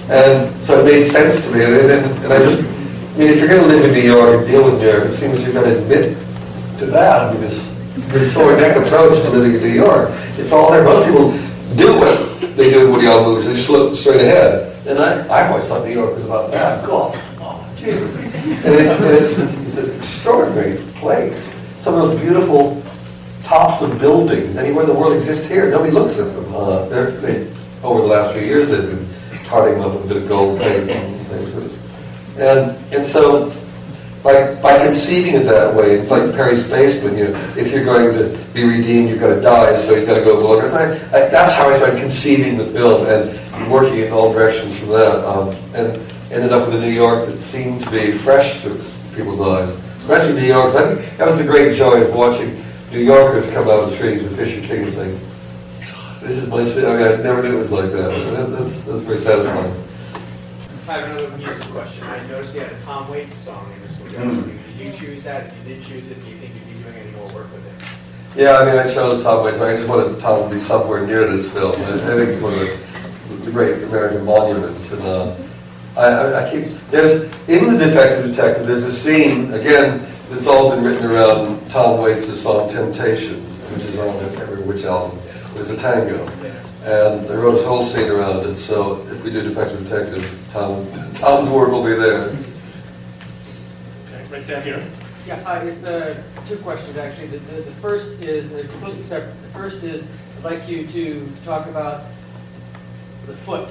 And so it made sense to me, and, and, and I just, I mean, if you're going to live in New York and deal with New York, it seems you've got to admit to that. I mean, this, this sword neck approach to living in New York, it's all there. Most people do what they do in Woody Allen movies, they just look straight ahead. And I, I've always thought New York was about that. God, oh, Jesus. And it's, and it's, it's, it's an extraordinary place. Some of those beautiful tops of buildings, anywhere in the world exists here, nobody looks at them. Uh, they, over the last few years, they've been tarting them up with a bit of gold paint and things. But it's, And and so by by conceiving it that way, it's like Perry's Basement. You know, if you're going to be redeemed, you've got to die. So he's got to go below. I, I, that's how I started conceiving the film and working in all directions from that. Um, and ended up with a New York that seemed to be fresh to people's eyes, especially New York. I think that was the great joy of watching New Yorkers come out of the streets of Fisher King and say, "This is my city." I mean, I never knew it was like that. That's, that's, that's very satisfying. I have another music question. I noticed you had a Tom Waits song in this video. Mm. Did you choose that? If you did choose it, do you think you'd be doing any more work with it? Yeah, I mean, I chose Tom Waits. I just wanted Tom to be somewhere near this film. I, I think it's one of the, the great American monuments. And uh, I, I, I keep there's in The Defective Detective. There's a scene again that's all been written around Tom Waits' song "Temptation," which is on every Which album. It's a tango. And I wrote a whole scene around it, so if we do Defective Detective, Tom, Tom's work will be there. Okay, right down here. Yeah, uh, it's uh, two questions actually. The, the, the first is uh, completely separate. The first is I'd like you to talk about the foot.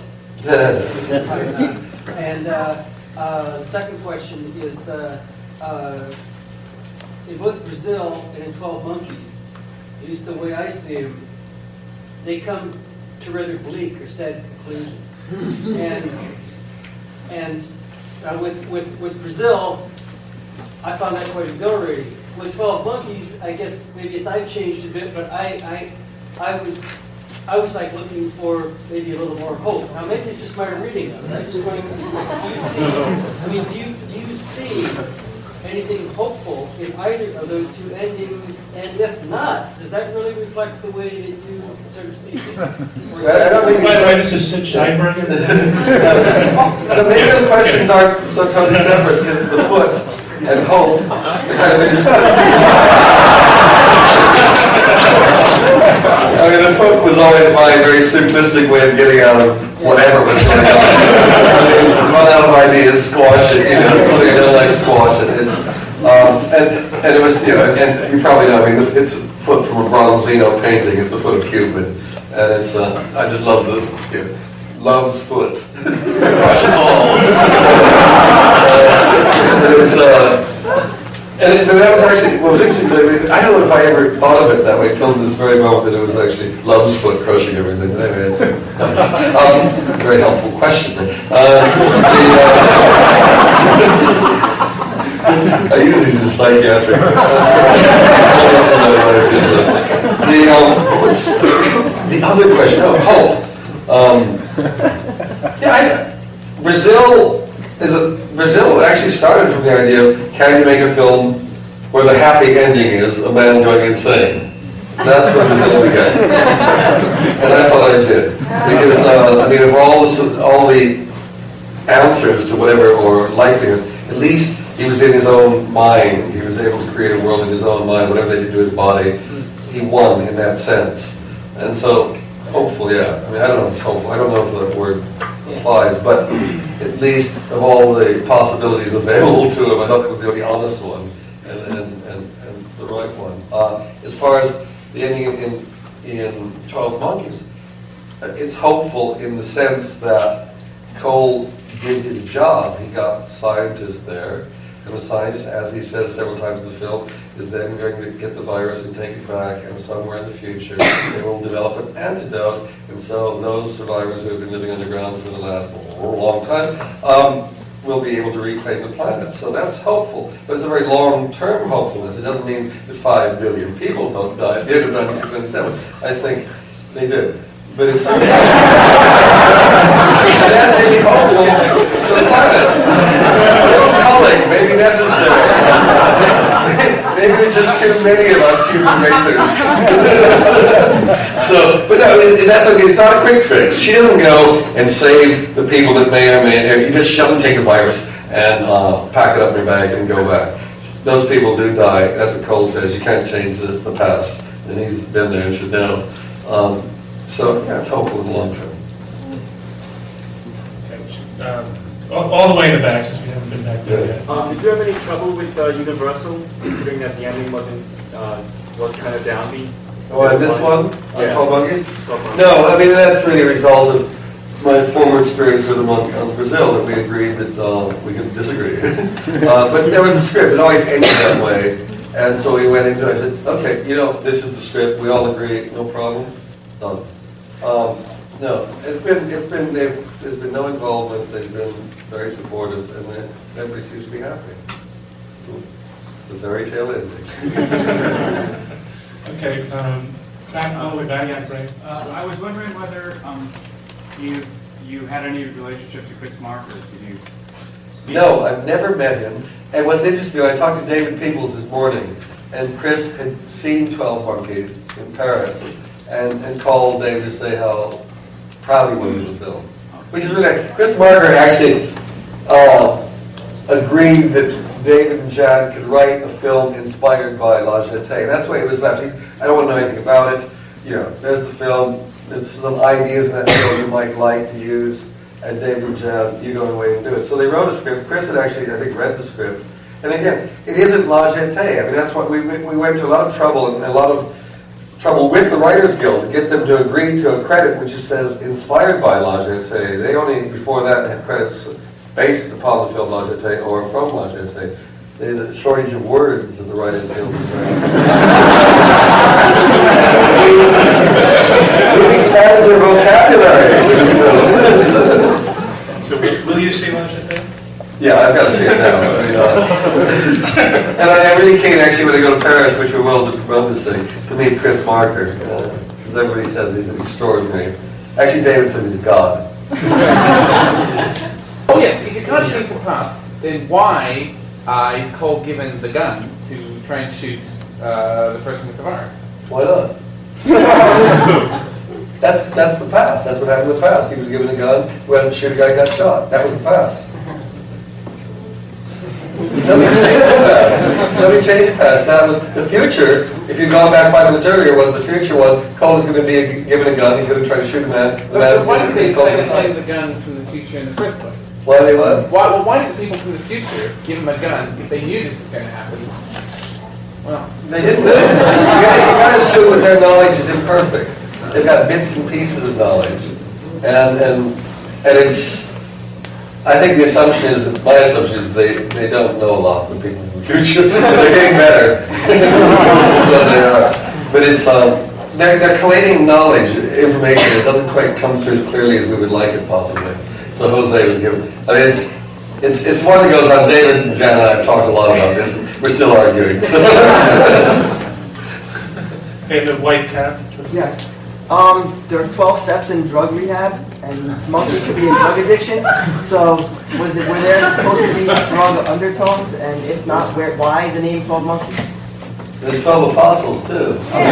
and uh, uh, the second question is uh, uh, in both Brazil and in twelve Monkeys, at least the way I see them, they come to rather bleak or sad conclusions. and and uh, with, with, with Brazil, I found that quite exhilarating. With twelve Monkeys, I guess maybe as I've changed a bit, but I, I, I was I was like looking for maybe a little more hope. Now maybe it's just my reading of it. I'm just wondering, do you see, I mean, do you, do you see anything hopeful in either of those two endings? And if not, does that really reflect the way that you sort of see it? I don't think By the way, this is Sid Sheinberg. Maybe those questions aren't so totally separate because the foot and hope are kind of interesting. I mean, the foot was always my very simplistic way of getting out of whatever was going on. I mean, run out of ideas, squash it, you know, something I don't like, squash it. It's, um, and, and it was, you know, and you probably know, I mean, it's a foot from a Bronzino painting. It's the foot of Cupid. And it's, uh, I just love the, you know, love's foot. Crushes all. and it's, uh, and, it, and that was actually, what was interesting, I, mean, I don't know if I ever thought of it that way till this very moment that it was actually love's foot crushing everything. But anyway, it's um, very helpful question. Uh, the, uh, I use these as psychiatric. the, um, what was the other question? Oh, hope. Um, yeah, I, Brazil is a, Brazil actually started from the idea of can you make a film where the happy ending is a man going insane? That's where Brazil began, and I thought I did because uh, I mean, of all the all the answers to whatever or likelihood, at least he was in his own mind. He was able to create a world in his own mind. Whatever they did to his body, he won in that sense, and so. Hopeful, yeah. I mean, I don't know if it's hopeful. I don't know if that word applies, but at least of all the possibilities available to him, I thought it was the only honest one and, and, and, and the right one. Uh, as far as the ending in, in twelve Monkeys, it's hopeful in the sense that Cole did his job. He got scientists there, and the scientist, as he says several times in the film, is then going to get the virus and take it back, and somewhere in the future they will develop an antidote, and so those survivors who have been living underground for the last oh, long time um, will be able to reclaim the planet. So that's hopeful, but it's a very long-term hopefulness. It doesn't mean that five billion people don't die at the end of ninety-six ninety-seven. I think they did. But it's that may be hopeful for the planet. Culling may be necessary. Maybe there's just too many of us human racers. so, but no, it, that's okay. It's not a quick fix. She doesn't go and save the people that may or may not. Just, she doesn't take the virus and uh, pack it up in her bag and go back. Those people do die. As Cole says, you can't change the, the past. And he's been there and should know. Um, So, yeah, it's hopeful in the long term. Okay. Um, all, all the way in the back, since we haven't been back there yet. Um, did you have any trouble with uh, Universal, considering that the ending wasn't uh, was kind of downbeat? Oh, and this one? Yeah. twelve Monkeys? twelve Monkeys. No, I mean, that's really a result of my former experience with him on, on Brazil that we agreed that uh, we could disagree. uh, but there was a script. It always ended that way. And so we went into it. I said, okay, you know, this is the script. We all agree. No problem. Done. Um, no, it's been, it's been, they've, there's been no involvement. They've been very supportive, and they, everybody seems to be happy. The fairy tale ending. Okay, um, back, all the way back, yeah, right. Uh, I was wondering whether um, you you had any relationship to Chris Marker. Did you speak? No, I've never met him. And what's interesting, I talked to David Peoples this morning, and Chris had seen twelve Monkeys in Paris, and, and called David to say how proud he was of the film. Which is really nice. Chris Marker actually uh, agreed that David and Jan could write a film inspired by La Jetée. That's why it was left. He's, I don't want to know anything about it. You know, there's the film. There's some ideas in that film you might like to use. And David and Jan, you go away and do it. So they wrote a script. Chris had actually, I think, read the script. And again, it isn't La Jetée. I mean, that's what we we went to a lot of trouble and a lot of trouble with the Writers Guild to get them to agree to a credit which says inspired by La Jetée. They only, before that, had credits based upon the film La Jetée or from La Jetée. They had a shortage of words of the Writers Guild. we expanded their vocabulary. So will, will you see La Jetée? Yeah, I've got to see it now. I mean, uh, and I, I really can't actually, when I go to Paris, which we will to run to see, to meet Chris Marker, because uh, everybody says he's extraordinary. Actually, David says he's a god. Oh yes, if you can't change the past, then why uh, is Cole given the gun to try and shoot uh, the person with the virus? Why not? that's that's the past. That's what happened in the past. He was given a gun, went to shoot a guy, got shot. That was the past. Nobody changed the past. Nobody changed the past. That was the future. If you'd gone back five minutes earlier, was the future was Cole was going to be a, given a gun. He's going to try to shoot a man. The but man was why going did they to Cole say the gun from the future in the first place? Why they what? Why, well, why did the people from the future give him a gun if they knew this was going to happen? Well, they didn't. You got to assume that their knowledge is imperfect. They've got bits and pieces of knowledge, and and and it's. I think the assumption is, my assumption is they, they don't know a lot, the people in the future. They're getting better. So they are. But it's, um, they're, they're collating knowledge, information that doesn't quite come through as clearly as we would like it possibly. So Jose was given, I mean, it's, it's, it's one that goes on. David and Jan and I have talked a lot about this. We're still arguing. So. Okay, the white cap. Yes. Um, there are twelve steps in drug rehab, and monkeys could be in drug addiction. So, was it, were there supposed to be drug undertones? And if not, where? Why the name twelve monkeys? There's twelve apostles too.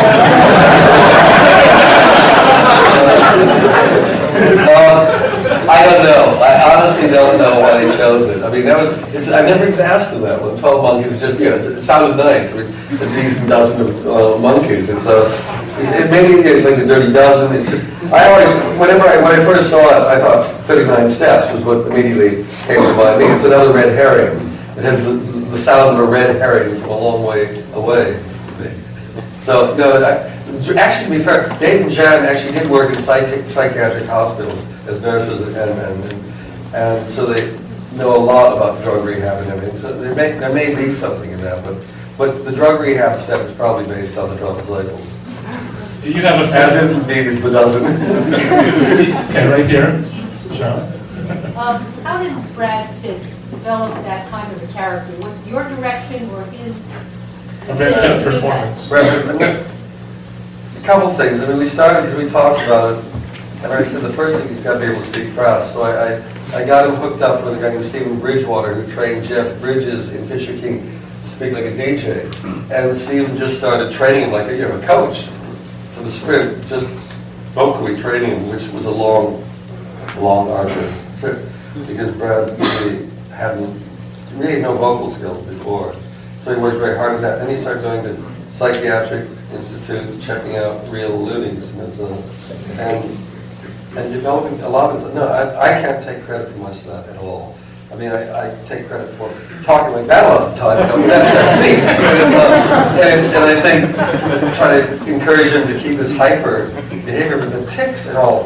uh, I don't know. I honestly don't know why they chose it. I mean, that was. It's, I never even asked them that one. Twelve monkeys was just, you know, it sounded nice. I mean, a decent dozen of uh, monkeys. It's a. Uh, It, maybe it's like the Dirty Dozen. It's just, I always, whenever I, when I first saw it, I thought thirty-nine steps was what immediately came to mind. I mean, it's another red herring. It has the, the sound of a red herring from a long way away. So, no, I, actually, to be fair, Dave and Jan actually did work in psychic, psychiatric hospitals as nurses, and, and, and, and so they know a lot about drug rehab and everything. So there may, there may be something in that, but, but the drug rehab step is probably based on the drum cycles. Do you have a As is indeed is the dozen. Okay, right here. Charlotte. Um, how did Brad Pitt develop that kind of a character? Was it your direction or his? A very good performance. Brad, a couple things. I mean, we started as we talked about it, and I said the first thing he's got to be able to speak fast. So I, I, I got him hooked up with a guy named Stephen Bridgewater, who trained Jeff Bridges in Fisher King to speak like a D J, and Stephen just started training him like a, you know, a coach. For the sprint, just vocally training him, which was a long, long, arduous trip, because Brad really hadn't, really had no vocal skills before. So he worked very hard at that. Then he started going to psychiatric institutes, checking out real loonies, and, so, and, and developing a lot of, no, I, I can't take credit for much of that at all. I mean, I, I take credit for talking like that a lot of the time. I mean, that's, that's me. It's, uh, and, it's, and I think try to encourage him to keep his hyper behavior, but the tics are all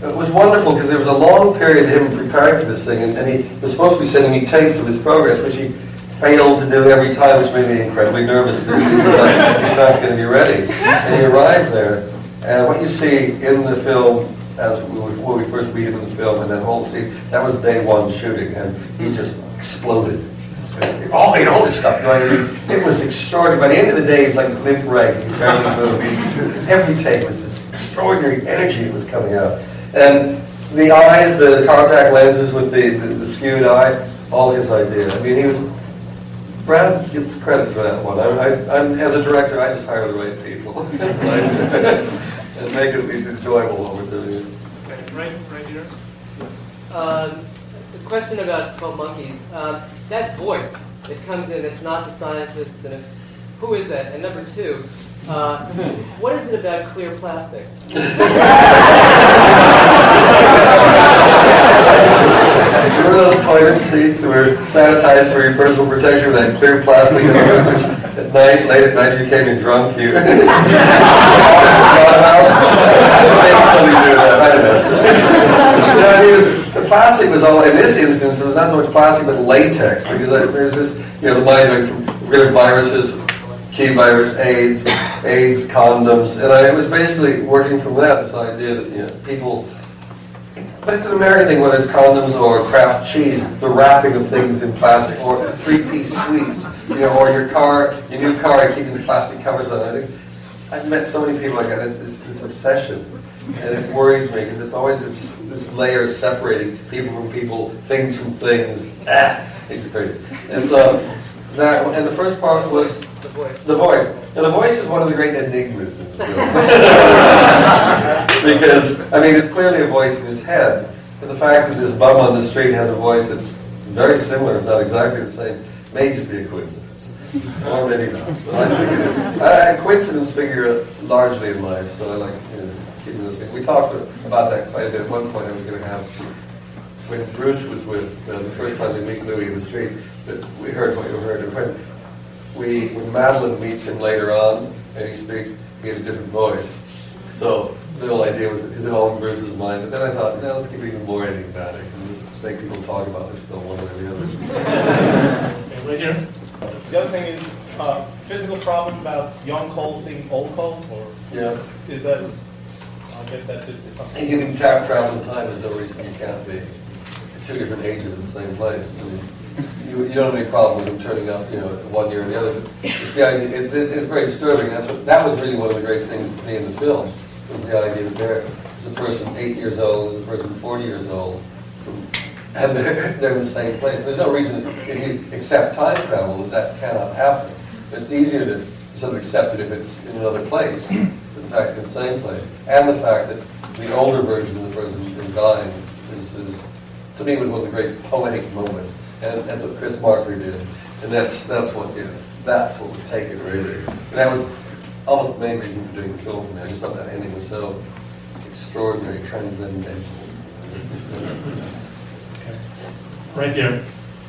it was wonderful because there was a long period of him preparing for this thing, and, and he was supposed to be sending me tapes of his progress, which he failed to do every time, which made me incredibly nervous because he was like, he's not going to be ready. And he arrived there, and what you see in the film, as we, when we first meet him in the film, and that whole scene, that was day one shooting, and he just exploded. And all, and all this stuff, right? It was extraordinary. By the end of the day, he was like this limp rag. He barely moved. Every take was this extraordinary energy that was coming out. And the eyes, the contact lenses with the, the, the skewed eye, all his idea. I mean, he was, Brad gets credit for that one. I, I, I'm, as a director, I just hire the right people. That's what I do. And make it at least enjoyable while we're doing it. Okay, right, right here. Uh, the question about twelve Monkeys. Uh, that voice that comes in, it's not the scientists, and it's, who is that? And number two, uh, what is it about clear plastic? Remember those toilet seats that were sanitized for your personal protection with that clear plastic in it, which at night, late at night, you came in drunk, you... Maybe somebody knew that, I don't know. You know, I mean, it was, the plastic was all, in this instance, it was not so much plastic, but latex, because there's this, you know, the mind going from rid of viruses, Q virus, AIDS, AIDS, condoms, and I was basically working from that, this idea that, you know, people... It's, but it's an American thing, whether it's condoms or Kraft cheese. It's the wrapping of things in plastic, or three-piece sweets, you know, or your car, your new car, keeping the plastic covers on. I think I've met so many people like that. It's, it's this obsession, and it worries me because it's always this, this layer separating people from people, things from things. Ah, makes me crazy. And so that, and the first part was the voice. The voice. Now, the voice is one of the great enigmas in the film. Because, I mean, it's clearly a voice in his head. But the fact that this bum on the street has a voice that's very similar, if not exactly the same, may just be a coincidence. Or maybe not. But I think it is. Uh, coincidence figure largely in life, so I like, you know, keeping those things. We talked about that quite a bit. At one point I was going to have, when Bruce was with, uh, the first time we meet Louis in the street, but we heard what you heard. And when, we, when Madeline meets him later on, and he speaks, he had a different voice. So the whole idea was, is it all in Bruce's mind? But then I thought, no, let's keep it even more enigmatic and just make people talk about this film one way or the other. Okay, right here. The other thing is uh, physical problem about young Cole seeing old Cole, or yeah, is that? I guess that just is something. And you can tra- travel in time. There's no reason you can't be two different ages in the same place. I mean, you, you don't have any problem with them turning up, you know, one year or the other. But it's the idea, it, it's, it's very disturbing. That's what, that was really one of the great things to me in the film, was the idea that there is a person eight years old, there's a person forty years old, and they're, they're in the same place. There's no reason, if you accept time travel, that that cannot happen. It's easier to sort of accept it if it's in another place, but in fact it's the same place. And the fact that the older version of the person is dying is, is, to me, was one of the great poetic moments. And that's what Chris Marker did. And that's that's what, you know, that's what was taken, really. And that was almost the main reason for doing the film for me. I just thought that ending was so extraordinary, transcendental. Okay. Right here.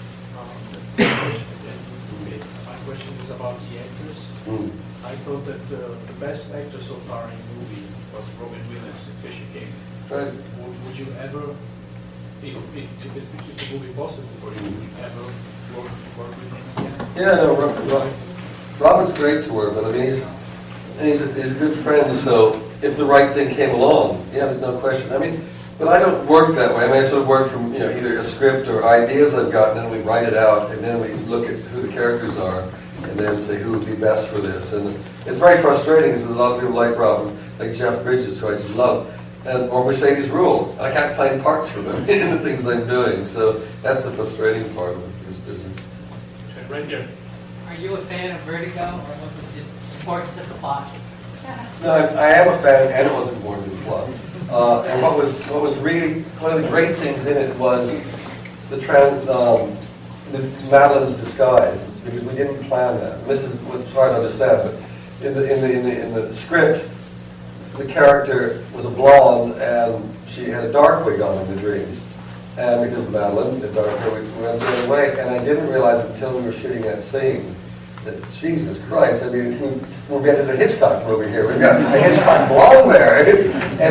My question is about the actors. Mm. I thought that uh, the best actor so far in the movie was Robin Williams in Fisher King. Right. Would, would you ever, if, if, if, it, if it would be possible for you, would you ever work, work with him again? Yeah, no, Rob, Rob, Robin's great to work with. I mean, he's and he's a, he's a good friend. So if the right thing came along, yeah, there's no question. I mean, but I don't work that way. I mean, I sort of work from, you know, either a script or ideas I've got, and then we write it out, and then we look at who the characters are, and then say who would be best for this. And it's very frustrating because a lot of people like Robin, like Jeff Bridges, who I just love, and or Mercedes Ruehl. I can't find parts for them in the things I'm doing. So that's the frustrating part of this business. Okay, right here. Are you a fan of Vertigo, or was it just important to the plot? No, I, I am a fan, and it was important to the plot. Uh, and what was what was really one of the great things in it was the trans, um, the Madeline's disguise, because we didn't plan that. And this is what's hard to understand, but in the in the in the, in the script, the character was a blonde, and she had a dark wig on in the dreams. And because of Madeline, the dark hair, we went the other way. And I didn't realize until we were shooting that scene that, Jesus Christ, I mean, we, we're getting a Hitchcock movie here. We've got a Hitchcock blonde there. It's, and it's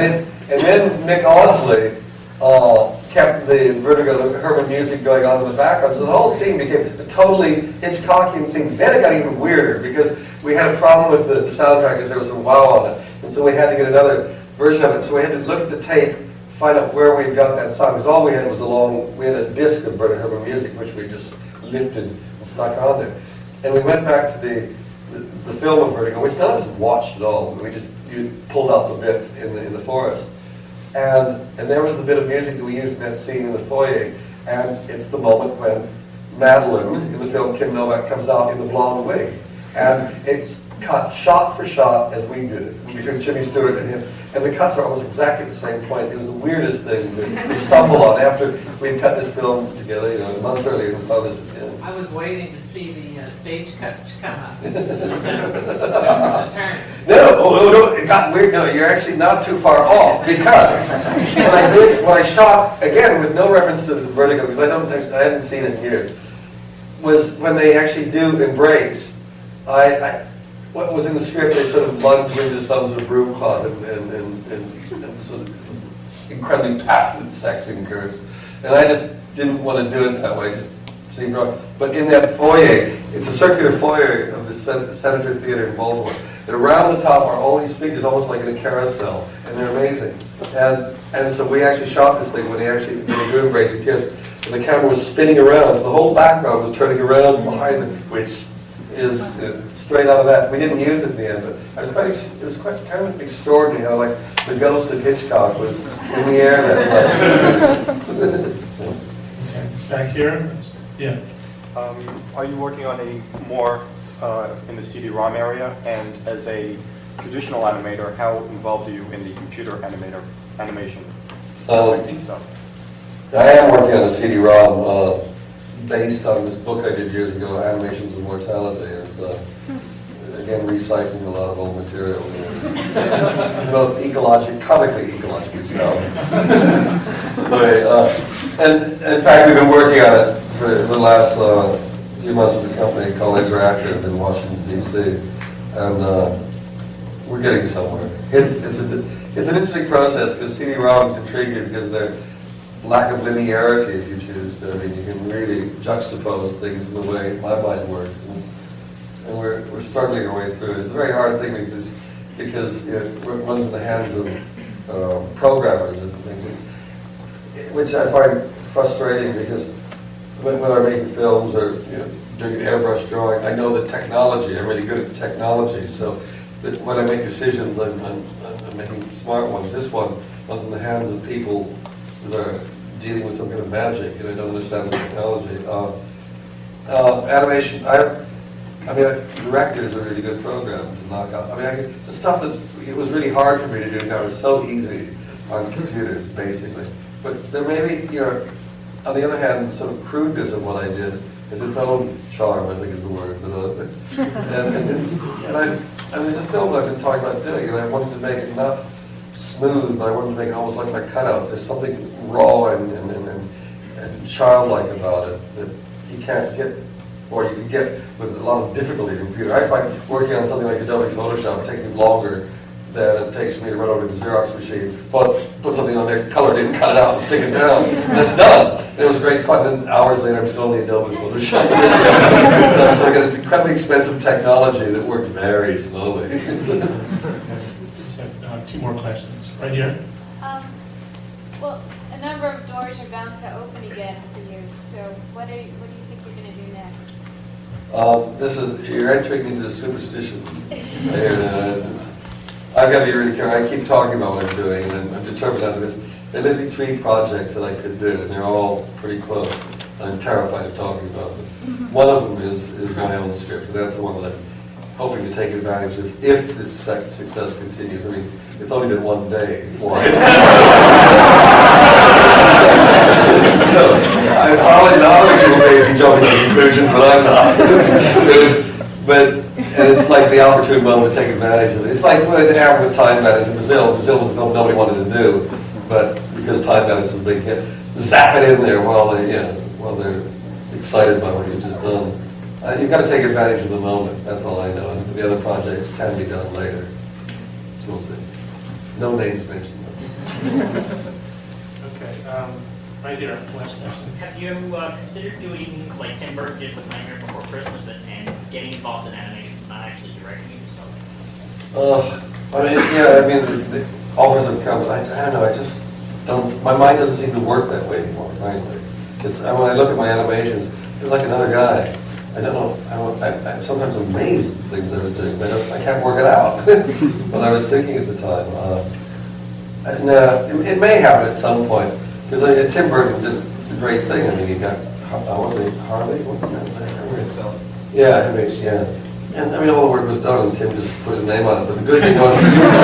And then Mick Audsley uh, kept the Vertigo, the Herman music going on in the background. So the whole scene became a totally Hitchcockian scene. Then it got even weirder because we had a problem with the soundtrack because there was some wow on it. And so we had to get another version of it. So we had to look at the tape, find out where we got that song. Because all we had was a long, we had a disc of Bernard Herrmann music, which we just lifted and stuck on there. And we went back to the, the, the film of Vertigo, which none of us watched at all. We just you pulled out the bit in the, in the forest. And, and there was the bit of music that we used in that scene in the foyer. And it's the moment when Madeline, in the film Kim Novak, comes out in the blonde wig. And it's cut shot for shot as we did it, between Jimmy Stewart and him. And the cuts are almost exactly the same point. It was the weirdest thing to, to stumble on after we'd cut this film together, you know, months earlier and found this at the end. I was waiting to see the uh, stage cut come up. The turn. No, oh, oh, no, it got weird. No, you're actually not too far off because when I did, when I shot, again, with no reference to Vertigo, because I don't, I hadn't seen it in years, was when they actually do embrace. I, I what was in the script, they sort of lunged into some sort of broom closet and, and, and, and sort of incredibly passionate sex occurs. And I just didn't want to do it that way. It just seemed wrong. But in that foyer, it's a circular foyer of the Sen- Senator Theater in Baltimore. And around the top are all these figures, almost like in a carousel, and they're amazing. And and so we actually shot this thing when they actually when they do embrace and kiss, and the camera was spinning around, so the whole background was turning around behind them, which is uh, straight out of that. We didn't use it in the end, but I was quite ex- it was quite kind of extraordinary how like the ghost of Hitchcock was in the air that night. Back here, yeah. Um, are you working on a more uh, in the C D ROM area? And as a traditional animator, how involved are you in the computer animator animation Um, stuff? I am working on a C D ROM uh, based on this book I did years ago, Animations of Mortality. It's uh, again recycling a lot of old material. The most ecologic, comically ecologically sound way. Uh, and in fact, we've been working on it for the last uh, few months with a company called Interactive in Washington D C, and uh, we're getting somewhere. It's it's a it's an interesting process because C D ROMs intrigue you because they're lack of linearity, if you choose to. I mean, you can really juxtapose things in the way my mind works, and, it's, and we're we're struggling our way through it. It's a very hard thing because because you know, it runs in the hands of uh, programmers and things, it's, which I find frustrating because when, when I'm making films or you know, doing an airbrush drawing, I know the technology. I'm really good at the technology, so that when I make decisions, I'm, I'm, I'm making smart ones. This one runs in the hands of people that are dealing with some kind of magic, and I don't understand the technology. Uh, uh, animation, I, I mean, directors are really good programs to knock out. I mean, I, the stuff that it was really hard for me to do now is so easy on computers, basically. But there may be, you know, on the other hand, sort of crudeness of what I did is its own charm, I think is the word. But, uh, and, and, and, I, and there's a film I've been talking about doing, and I wanted to make it not smooth, but I wanted to make it almost like my cutouts. There's something raw and, and, and, and childlike about it that you can't get, or you can get with a lot of difficulty in a computer. I find working on something like Adobe Photoshop taking longer than it takes for me to run over to the Xerox machine, put, put something on there, color it in, cut it out, and stick it down, and it's done. And it was great fun. Then hours later, I'm still in the Adobe Photoshop. so, so I got this incredibly expensive technology that works very slowly. uh, two more questions. Right here. Um, well, a number of doors are bound to open again for you. So what are you, what do you think you're going to do next? Um, this is, you're entering into superstition. and, uh, it's, it's, I've got to be really careful. I keep talking about what I'm doing, and I'm, I'm determined on this. There are literally three projects that I could do, and they're all pretty close. I'm terrified of talking about them. Mm-hmm. One of them is, is my own script, and that's the one that I'm hoping to take advantage of if this success continues. I mean, it's only been one day. Why? So, I'm highly knowledgeable, maybe jumping to conclusions, but I'm not. It was, but and it's like the opportune moment to take advantage of it. It's like what it happened with Time Bandits in Brazil. Brazil was a film nobody wanted to do, but because Time Bandits was a big hit, zap it in there while they, you know, while they're excited by what you've just done. Uh, you've got to take advantage of the moment. That's all I know. And the other projects can be done later. So we'll see. No names mentioned. Okay, um, right here, last question. Have you uh, considered doing like Tim Burton did with Nightmare Before Christmas and, and getting involved in animation, not actually directing it stuff? Uh, I mean, yeah, I mean, the, the offers have come, but I, I don't know, I just don't, my mind doesn't seem to work that way anymore, frankly. It's, when I look at my animations, it was like another guy. I don't know, I don't, I, I'm sometimes amazed at the things I was doing. I, don't, I can't work it out. But I was thinking at the time. Uh, and uh, it, it may happen at some point, because uh, Tim Burton did a great thing. I mean, he got, uh, wasn't he, Harvey? What's the man's name? Yeah, Henry, yeah. And I mean, all the work was done, and Tim just put his name on it. But the good thing was,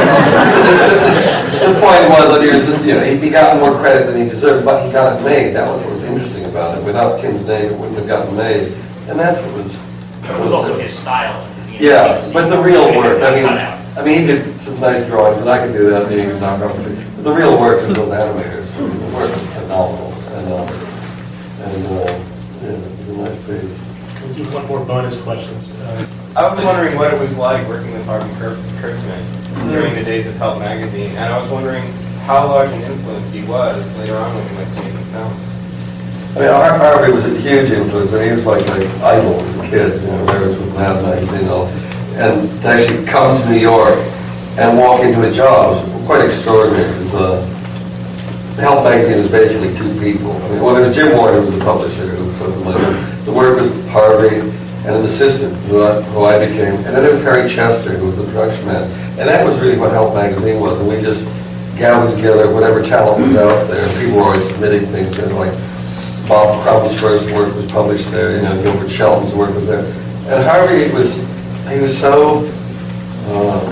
the point was that he, was, you know, he, he got more credit than he deserved, but he got it made. That was what was interesting about it. Without Tim's name, it wouldn't have gotten made. And that's what was... It was also his style. Yeah, but the real work, I mean, I mean, he did some nice drawings, and I could do that, being a knockoff. But the real work is those animators. The work was phenomenal. And, uh, and uh, yeah, it was a nice piece. We'll do one more bonus question. Uh, I was wondering what it was like working with Harvey Kurtzman during the days of Help magazine, and I was wondering how large an influence he was later on when he went to making films. I mean, Har- Harvey was a huge influence. I mean, he was like my idol as a kid. You know, I was with Mad magazine and all. And to actually come to New York and walk into a job was quite extraordinary. Because uh, Help magazine was basically two people. I mean, well, there was Jim Warner, who was the publisher, who put the money. The work was Harvey and an assistant, who I, who I became. And then there was Harry Chester, who was the production man. And that was really what Help magazine was. And we just gathered together whatever talent was out there. And people were always submitting things, you know, like Bob Crumb's first work was published there. You know, Gilbert Shelton's work was there. And Harvey was, he was so, uh,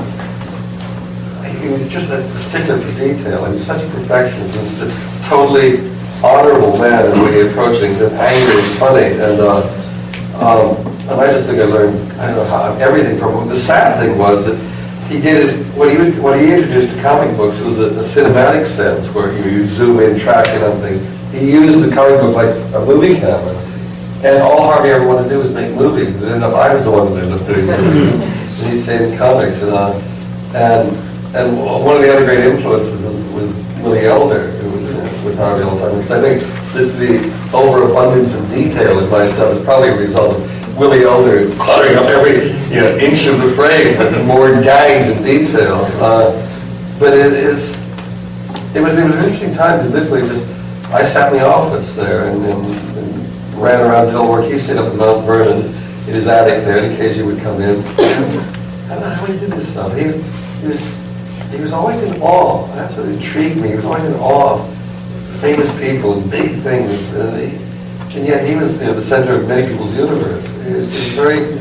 he was just a stickler for detail. He was such a perfectionist and such a totally honorable man in the way he approached things, and angry and funny. And uh, um, and I just think I learned, I don't know how, everything from him. The sad thing was that he did his, what he would, what he introduced to comic books was a, a cinematic sense where you, you zoom in, track in on things. He used the comic book like a movie camera. And all Harvey ever wanted to do was make movies. And it ended up, I was the one that ended up doing movies. And he stayed in comics. And, uh, and, and one of the other great influences was, was Willie Elder, who was uh, with Harvey all the time. Because I think that the overabundance of detail in my stuff is probably a result of Willie Elder cluttering up every you know, inch of the frame with more gags and details. Uh, but it is, it was, it was an interesting time because literally just, I sat in the office there and, and, and ran around doing work. He stayed up in Mount Vernon in his attic there, and occasionally would come in. I don't know how he did this stuff. He was, he was, he was always in awe. That's what intrigued me. He was always in awe of famous people and big things, and, he, and yet he was you know, the center of many people's universe. He was, he was very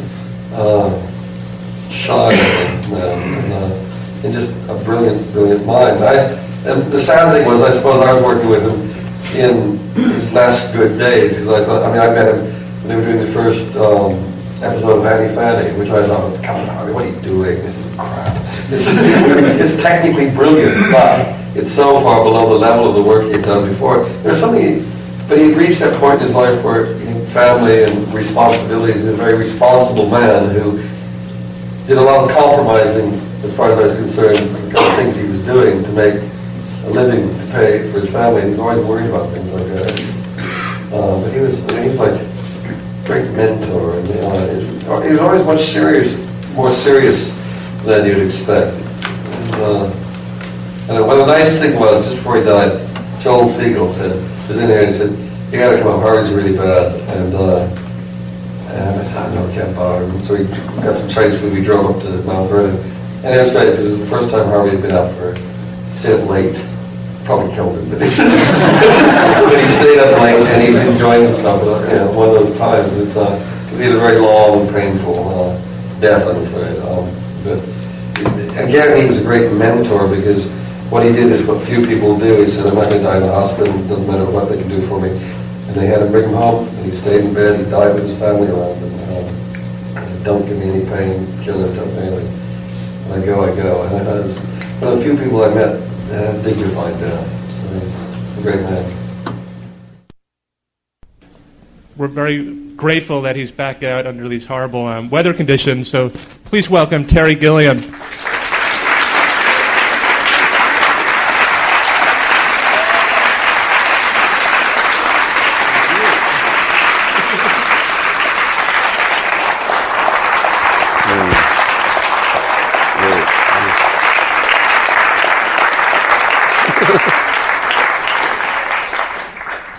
uh, shy man, and, uh, and just a brilliant, brilliant mind. I, and the sad thing was, I suppose I was working with him in his last good days, because I thought, I mean, I met him when they were doing the first um, episode of Vanity Fanny, which I thought, come on, Harvey, what are you doing? This is crap. It's, it's technically brilliant, but it's so far below the level of the work he had done before. There's something, but he reached that point in his life where he had family and responsibilities. He's a very responsible man who did a lot of compromising, as far as I was concerned, the things he was doing to make a living to pay for his family, and he was always worried about things like that. Uh, but he was, I mean, he was like a great mentor, and uh, he was always much serious, more serious than you'd expect. And, uh, and well, the nice thing was, just before he died, Joel Siegel said, was in there and said, "You got to come up, Harvey's really bad." And uh, and I said, "No, I can't bother him." So we got some Chinese food. We drove up to Mount Vernon, and it was great because it was the first time Harvey had been out for stayed late. Probably killed him, but he, but he stayed up late and he was enjoying himself. You know, one of those times, it's because uh, he had a very long and painful uh, death, I'm afraid. Um, but again, he was a great mentor because what he did is what few people do. He said, "I'm not going to die in the hospital. It doesn't matter what they can do for me." And they had to bring him home, and he stayed in bed. He died with his family around him. Um, I said, "Don't give me any pain, kill it, don't really." When I go, I go. And I was one of the few people I met. Uh, dignified death. So he's a great man. We're very grateful that he's back out under these horrible um, weather conditions. So please welcome Terry Gilliam.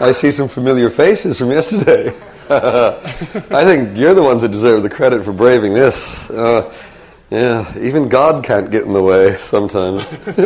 I see some familiar faces from yesterday. I think you're the ones that deserve the credit for braving this. Uh, yeah, even God can't get in the way sometimes.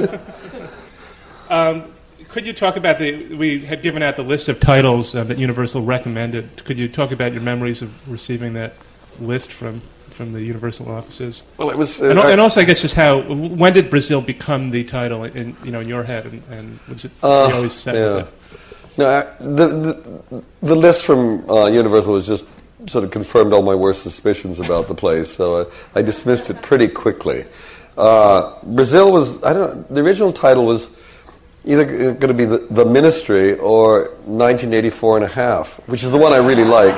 um, could you talk about the, we had given out the list of titles uh, that Universal recommended. Could you talk about your memories of receiving that list from, from the Universal offices? Well, it was... Uh, and, and also, I guess, just how, when did Brazil become the title in, you know, in your head? And, and was it uh, you always set yeah. with it? No, I, the, the the list from uh, Universal was just sort of confirmed all my worst suspicions about the place, so I, I dismissed it pretty quickly. Uh, Brazil was, I don't know, the original title was either going to be the, the Ministry or nineteen eighty-four and a half, which is the one I really like.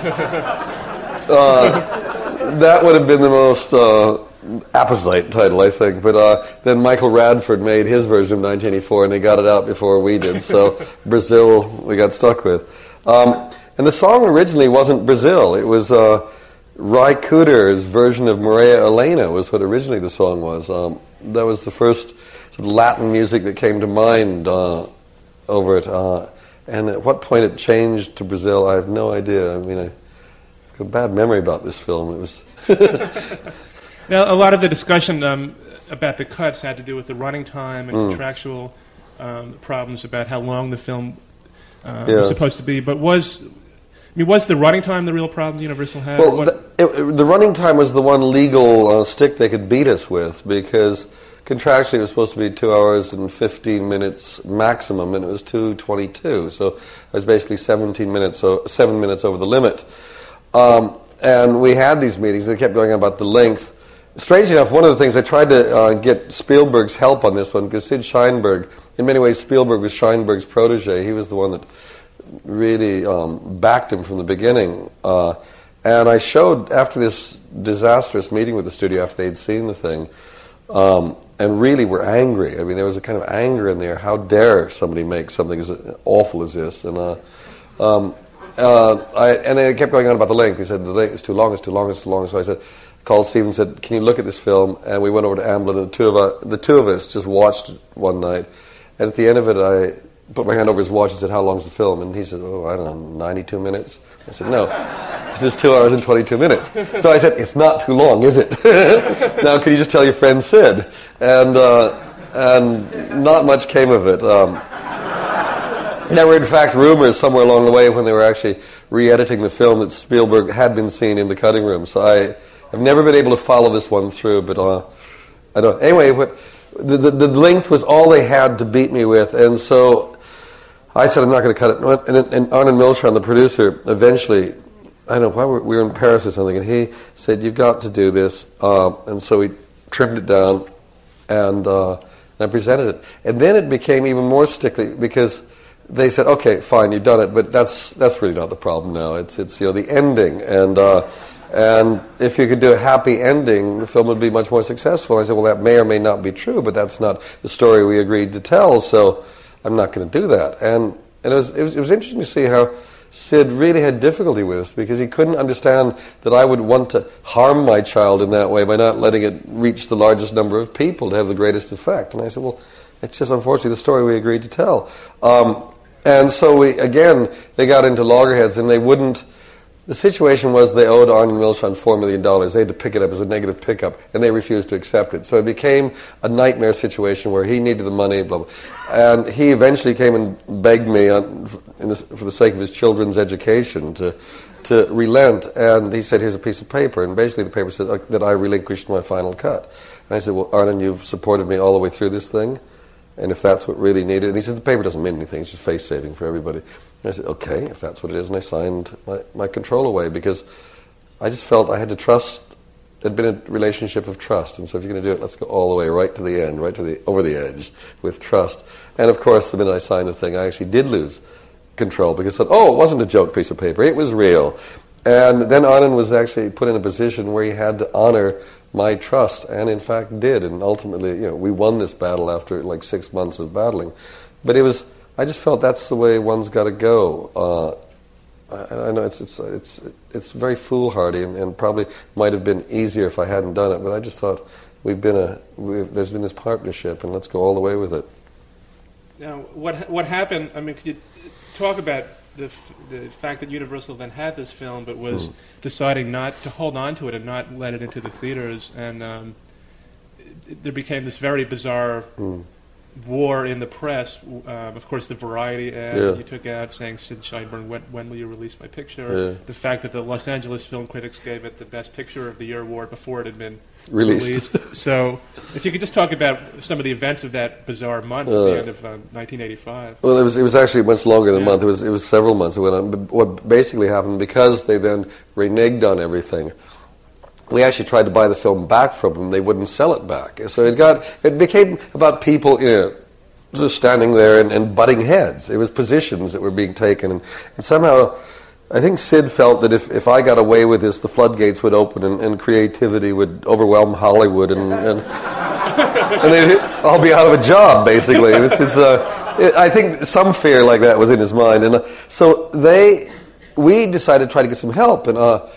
Uh, that would have been the most uh, apposite title, I think. But uh, then Michael Radford made his version of nineteen eighty-four, and they got it out before we did. So Brazil, we got stuck with. Um, and the song originally wasn't Brazil. It was uh, Ry Cooder's version of Maria Elena was what originally the song was. Um, that was the first sort of Latin music that came to mind uh, over it. Uh, and at what point it changed to Brazil, I have no idea. I mean, I have a bad memory about this film. It was... Now, a lot of the discussion um, about the cuts had to do with the running time and Mm. contractual um, problems about how long the film uh, Yeah. was supposed to be. But was, I mean, was the running time the real problem Universal had? Well, What- the, it, it- the running time was the one legal uh, stick they could beat us with, because contractually it was supposed to be two hours and fifteen minutes maximum, and it was two twenty-two. So it was basically seventeen minutes, so seven minutes over the limit. Um, and we had these meetings. They kept going on about the length. Strangely enough, one of the things I tried to uh, get Spielberg's help on this one, because Sid Sheinberg, in many ways, Spielberg was Sheinberg's protege. He was the one that really um, backed him from the beginning. Uh, and I showed, after this disastrous meeting with the studio, after they'd seen the thing, um, and really were angry. I mean, there was a kind of anger in there. How dare somebody make something as awful as this? And uh, um, uh, I, and they kept going on about the length. He said, the length is too long, it's too long, it's too long. So I said, called Steve and said, can you look at this film? And we went over to Amblin, and the two of us, the two of us just watched it one night. And at the end of it, I put my hand over his watch and said, how long's the film? And he said, oh, I don't know, ninety-two minutes? I said, no, this is two hours and twenty-two minutes. So I said, it's not too long, is it? Now, could you just tell your friend Sid? And uh, and not much came of it. Um, there were, in fact, rumors somewhere along the way when they were actually re-editing the film that Spielberg had been seen in the cutting room. So I, I've never been able to follow this one through, but uh, I don't. Anyway, what, the, the the length was all they had to beat me with, and so I said I'm not going to cut it. And, and Arnon Milchan, the producer, eventually, I don't know why we were in Paris or something, and he said, "You've got to do this," uh, and so we trimmed it down, and uh, I presented it, and then it became even more stickly because they said, "Okay, fine, you've done it, but that's that's really not the problem now. It's it's you know the ending and." Uh, And if you could do a happy ending, the film would be much more successful. I said, well, that may or may not be true, but that's not the story we agreed to tell, so I'm not going to do that. And and it was, it was it was interesting to see how Sid really had difficulty with this, because he couldn't understand that I would want to harm my child in that way by not letting it reach the largest number of people to have the greatest effect. And I said, well, it's just unfortunately the story we agreed to tell. Um, and so we again, they got into loggerheads, and they wouldn't. The situation was they owed Arnon Milchan four million dollars. They had to pick it up as a negative pickup, and they refused to accept it. So it became a nightmare situation where he needed the money, blah, blah. And he eventually came and begged me on, in this, for the sake of his children's education to to relent. And he said, here's a piece of paper. And basically the paper said uh, that I relinquished my final cut. And I said, well, Arnon, you've supported me all the way through this thing, and if that's what really needed. And he said, the paper doesn't mean anything, it's just face saving for everybody. And I said, okay, if that's what it is. And I signed my, my control away, because I just felt I had to trust. It had been a relationship of trust. And so if you're going to do it, let's go all the way right to the end, right to the over the edge with trust. And of course, the minute I signed the thing, I actually did lose control, because I said, oh, it wasn't a joke piece of paper, it was real. And then Arnon was actually put in a position where he had to honor my trust, and in fact did. And ultimately, you know, we won this battle after like six months of battling. But it was, I just felt that's the way one's got to go. Uh, I, I know it's it's it's it's very foolhardy, and, and probably might have been easier if I hadn't done it. But I just thought we've been a we've, there's been this partnership, and let's go all the way with it. Now, what what happened? I mean, could you talk about the, f- the fact that Universal then had this film, but was Mm. deciding not to hold on to it and not let it into the theaters, and um, it, there became this very bizarre Mm. war in the press. Um, of course, the Variety ad Yeah. you took out saying, Sid Sheinberg, when, when will you release my picture? Yeah. The fact that the Los Angeles Film Critics gave it the Best Picture of the Year award before it had been Released. released. So if you could just talk about some of the events of that bizarre month Uh, at the end of um, nineteen eighty-five. Well, it was it was actually much longer than Yeah. a month. It was it was several months. It went on. But what basically happened, because they then reneged on everything, we actually tried to buy the film back from them. They wouldn't sell it back. So it got it became about people, you know, just standing there and, and butting heads. It was positions that were being taken, and, and somehow, I think Sid felt that if, if I got away with this, the floodgates would open and, and creativity would overwhelm Hollywood, and and, and they'd all be out of a job, basically. It's, it's uh, it, I think some fear like that was in his mind, and uh, so they, we decided to try to get some help, and. Uh,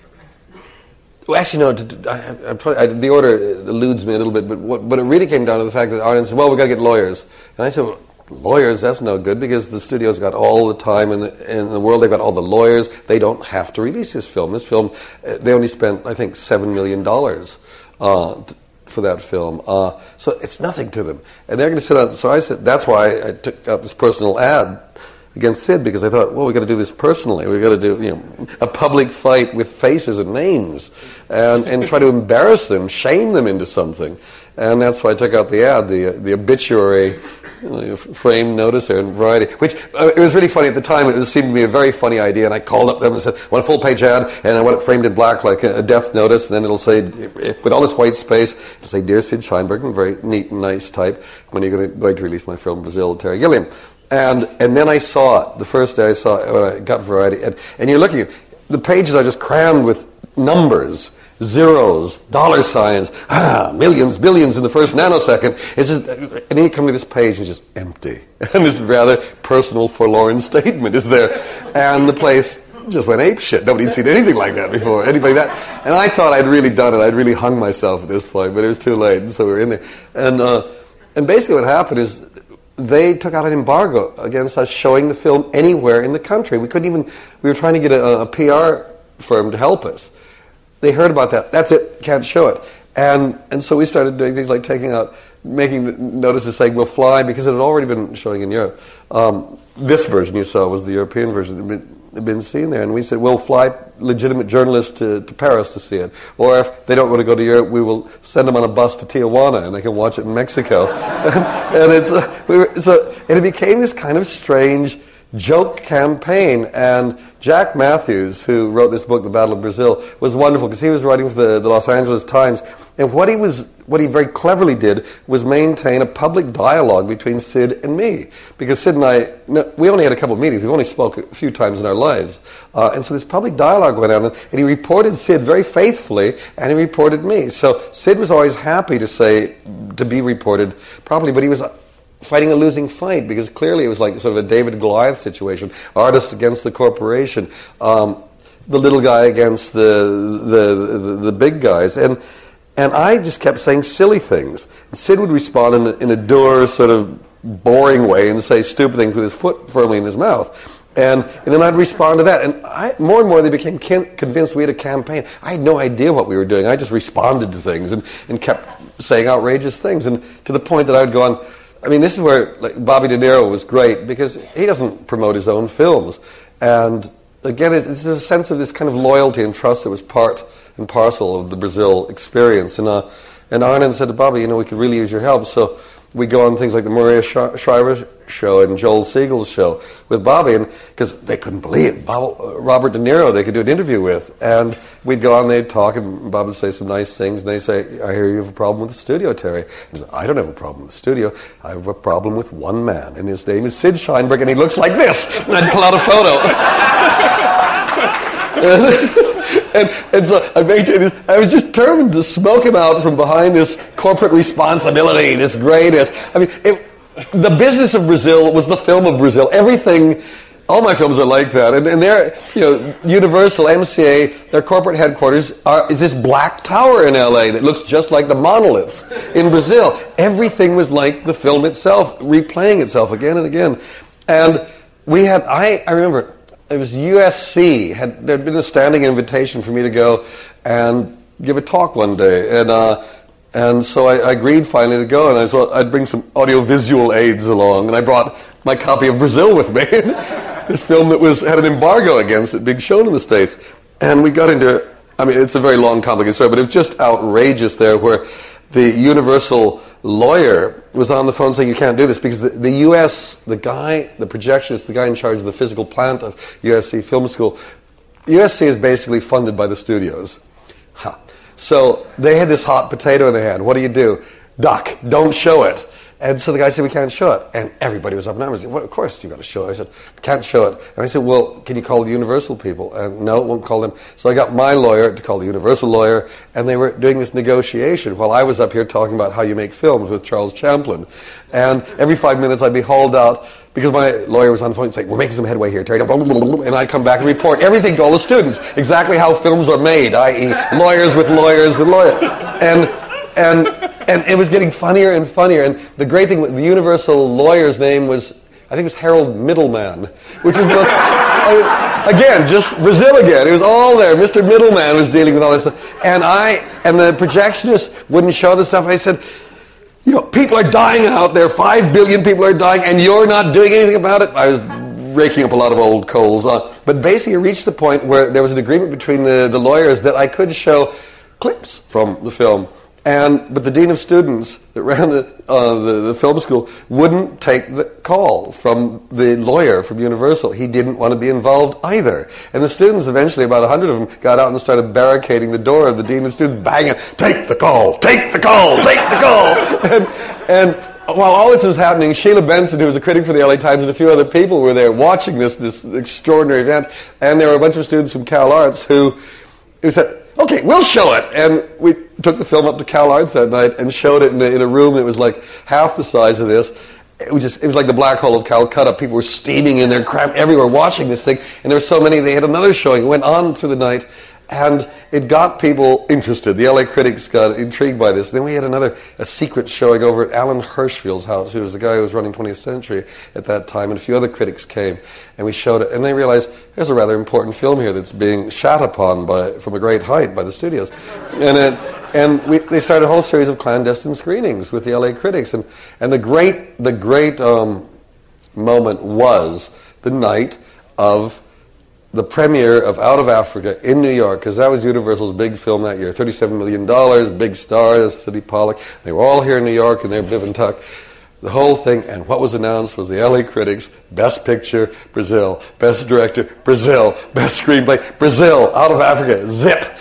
Well, actually, no. To, to, I, I'm trying, I, the order eludes me a little bit, but what, but it really came down to the fact that Arnon said, "Well, we got to get lawyers," and I said, well, "Lawyers? That's no good, because the studio's got all the time in the, in the world. They've got all the lawyers. They don't have to release this film. This film, uh, they only spent, I think, seven million dollars uh, t- for that film. Uh, so it's nothing to them, and they're going to sit on." So I said, "That's why I took out this personal ad against Sid, because I thought, well, we've got to do this personally. We've got to do, you know, a public fight with faces and names, and, and try to embarrass them, shame them into something." And that's why I took out the ad, the the obituary, you know, frame notice there in Variety, which uh, it was really funny at the time. It was, seemed to me a very funny idea, and I called up them and said, "I want a full-page ad, and I want it framed in black like a, a death notice, and then it'll say, with all this white space, it'll say, 'Dear Sid Sheinberg,' in very neat and nice type, 'when are you going to, going to release my film, Brazil, Terry Gilliam?'" And and then I saw it, the first day I saw it, when I got Variety, and, and you're looking at the pages are just crammed with numbers, zeros, dollar signs, ah, millions, billions in the first nanosecond. It's just, and then you come to this page and it's just empty. And this rather personal, forlorn statement is there. And the place just went apeshit. Nobody's seen anything like that before. Anybody that. And I thought I'd really done it. I'd really hung myself at this point, but it was too late. And so we were in there. And, uh, and basically what happened is, they took out an embargo against us showing the film anywhere in the country. We couldn't even, we were trying to get a, a P R firm to help us. They heard about that. That's it, can't show it. And and so we started doing things like taking out, making notices saying we'll fly, because it had already been showing in Europe. Um, this version you saw was the European version. It had been, had been seen there. And we said, we'll fly legitimate journalists to, to Paris to see it. Or if they don't want to go to Europe, we will send them on a bus to Tijuana, and they can watch it in Mexico. and it's uh, we were, so and it became this kind of strange joke campaign. And Jack Matthews, who wrote this book, The Battle of Brazil, was wonderful, because he was writing for the, the Los Angeles Times, and what he was what he very cleverly did was maintain a public dialogue between Sid and me, because Sid and I, no, we only had a couple of meetings. We've only spoke a few times in our lives, uh, and so this public dialogue went on, and, and he reported Sid very faithfully, and he reported me. So Sid was always happy to say to be reported properly, but he was fighting a losing fight, because clearly it was like sort of a David Goliath situation, artist against the corporation, um, the little guy against the the the, the big guys, and and I just kept saying silly things. And Sid would respond in a, in a dour, sort of boring way and say stupid things with his foot firmly in his mouth. And, and then I'd respond to that. And I, more and more they became kin- convinced we had a campaign. I had no idea what we were doing. I just responded to things and, and kept saying outrageous things. And to the point that I would go on, I mean, this is where like, Bobby De Niro was great, because he doesn't promote his own films. And again, it's, it's a sense of this kind of loyalty and trust that was part and parcel of the Brazil experience. And uh, and Arnon said to Bobby, you know, we could really use your help. So we go on things like the Maria Shriver show and Joel Siegel's show with Bobby, and because they couldn't believe it. Bob, uh, Robert De Niro they could do an interview with. And we'd go on, they'd talk, and Bob would say some nice things, and they'd say, I hear you have a problem with the studio, Terry. He said, I don't have a problem with the studio. I have a problem with one man, and his name is Sid Sheinberg, and he looks like this. And I'd pull out a photo. And, and so I maintained this. I was just determined to smoke him out from behind this corporate responsibility, this greatness. I mean, it, the business of Brazil was the film of Brazil. Everything, all my films are like that. And, and they're, you know, Universal, M C A, their corporate headquarters are, is this black tower in L A that looks just like the monoliths in Brazil. Everything was like the film itself, replaying itself again and again. And we had, I, I remember, it was U S C, had there had been a standing invitation for me to go and give a talk one day. And uh, and so I, I agreed finally to go, and I thought I'd bring some audiovisual aids along, and I brought my copy of Brazil with me, this film that was had an embargo against it being shown in the States. And we got into, I mean, it's a very long, complicated story, but it was just outrageous there, where the Universal lawyer was on the phone saying you can't do this because the, the U S, the guy, the projectionist, the guy in charge of the physical plant of U S C Film School, U S C is basically funded by the studios. Huh. So they had this hot potato in their hand. What do you do? Duck, don't show it. And so the guy said, we can't show it. And everybody was up in arms. Well, of course you've got to show it. I said, can't show it. And I said, well, can you call the Universal people? And no, won't call them. So I got my lawyer to call the Universal lawyer, and they were doing this negotiation while I was up here talking about how you make films with Charles Champlin. And every five minutes I'd be hauled out, because my lawyer was on the phone and say, we're making some headway here, Terry. And I'd come back and report everything to all the students, exactly how films are made, that is lawyers with lawyers with lawyers. And, and, and it was getting funnier and funnier. And the great thing, the Universal lawyer's name was, I think it was Harold Middleman, which is the, I mean, again, just Brazil again. It was all there. Mister Middleman was dealing with all this stuff. And I, and the projectionist wouldn't show the stuff. And I said, you know, people are dying out there. Five billion people are dying, and you're not doing anything about it. I was raking up a lot of old coals. Uh, but basically, it reached the point where there was an agreement between the, the lawyers that I could show clips from the film. And but the dean of students that ran the, uh, the the film school wouldn't take the call from the lawyer from Universal. He didn't want to be involved either. And the students, eventually, about a hundred of them, got out and started barricading the door of the dean of students, banging, "Take the call! Take the call! Take the call!" and, and while all this was happening, Sheila Benson, who was a critic for the L A Times, and a few other people were there watching this this extraordinary event. And there were a bunch of students from Cal Arts who, who said, okay, we'll show it. And we took the film up to Cal Arts that night and showed it in a, in a room that was like half the size of this. It was just, it was like the black hole of Calcutta. People were steaming in there, crap everywhere, watching this thing. And there were so many, they had another showing. It went on through the night. And it got people interested. The L A critics got intrigued by this. Then we had another, a secret showing over at Alan Hirschfield's house, who was the guy who was running twentieth century at that time, and a few other critics came, and we showed it, and they realized there's a rather important film here that's being shot upon by, from a great height by the studios. And it, and we, they started a whole series of clandestine screenings with the L A critics, and, and the great, the great um, moment was the night of the premiere of Out of Africa in New York, because that was Universal's big film that year, thirty-seven million dollars, big stars, Sidney Pollack. They were all here in New York, and they were Biv and Tuck. The whole thing, and what was announced was the L A critics, Best Picture, Brazil, Best Director, Brazil, Best Screenplay, Brazil, Out of Africa, zip.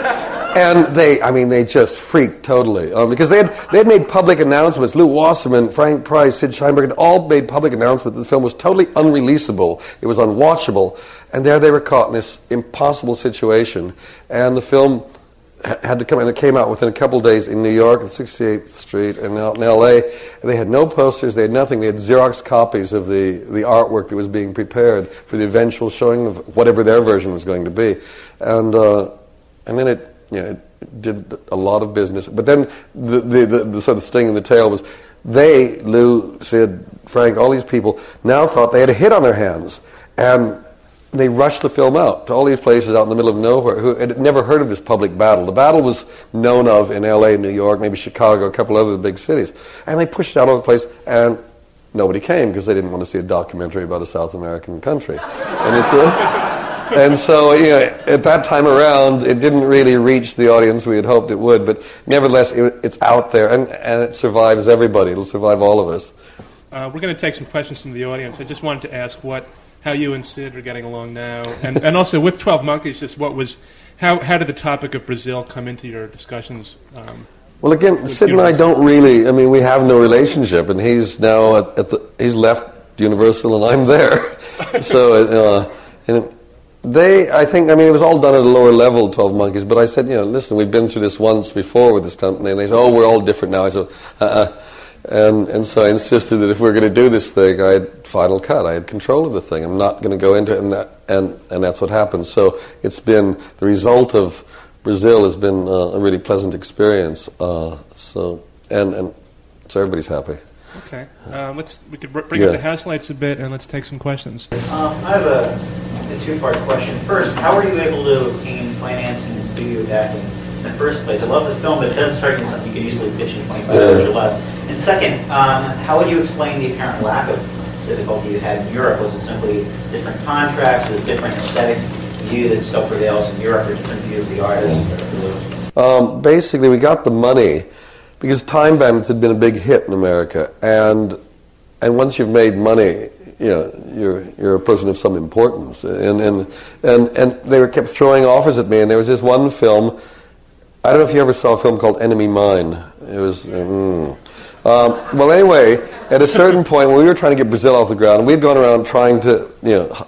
And they, I mean, they just freaked totally, um, because they had they had made public announcements. Lou Wasserman, Frank Price, Sid Sheinberg had all made public announcements that the film was totally unreleasable. It was unwatchable. And there they were caught in this impossible situation. And the film ha- had to come, and it came out within a couple of days in New York, at sixty-eighth Street, and out in L A. And they had no posters, they had nothing. They had Xerox copies of the, the artwork that was being prepared for the eventual showing of whatever their version was going to be. And uh, and then it, you know, it did a lot of business. But then the, the, the, the sort of sting in the tail was they, Lou, Sid, Frank, all these people, now thought they had a hit on their hands. And they rushed the film out to all these places out in the middle of nowhere who had never heard of this public battle. The battle was known of in L A, New York, maybe Chicago, a couple other big cities. And they pushed it out all over the place, and nobody came because they didn't want to see a documentary about a South American country. And, it's, uh, and so, you know, at that time around, it didn't really reach the audience we had hoped it would, but nevertheless, it, it's out there, and, and it survives everybody. It'll survive all of us. Uh, we're going to take some questions from the audience. I just wanted to ask what... how you and Sid are getting along now, and and also with twelve Monkeys, just what was, how how did the topic of Brazil come into your discussions? Um, well, again, Sid and I don't really. I mean, we have no relationship, and he's now at, at the he's left Universal, and I'm there. so, uh, and they, I think, I mean, it was all done at a lower level, twelve Monkeys. But I said, you know, listen, we've been through this once before with this company, and they said, oh, we're all different now. I said, uh-uh. And and so I insisted that if we were going to do this thing, I had final cut. I had control of the thing. I'm not going to go into it, and that, and and that's what happened. So it's been the result of Brazil has been uh, a really pleasant experience. Uh, so and and so everybody's happy. Okay. Um, let's we could br- bring Yeah. up the house lights a bit, and let's take some questions. Um, I have a, a two-part question. First, how were you able to obtain financing and studio backing in the first place? I love the film, but it doesn't strike me as something you could easily pitch in twenty-five dollars or less. And second, um, how would you explain the apparent lack of difficulty you had in Europe? Was it simply different contracts, was it different aesthetic view that still prevails in Europe, or different view of the artist? Um, basically, we got the money because Time Bandits had been a big hit in America, and and once you've made money, you know, you're you're a person of some importance, and and and and they were kept throwing offers at me, and there was this one film. I don't know if you ever saw a film called Enemy Mine. It was. Mm, um, well, anyway, at a certain point, when we were trying to get Brazil off the ground, and we'd gone around trying to, you know,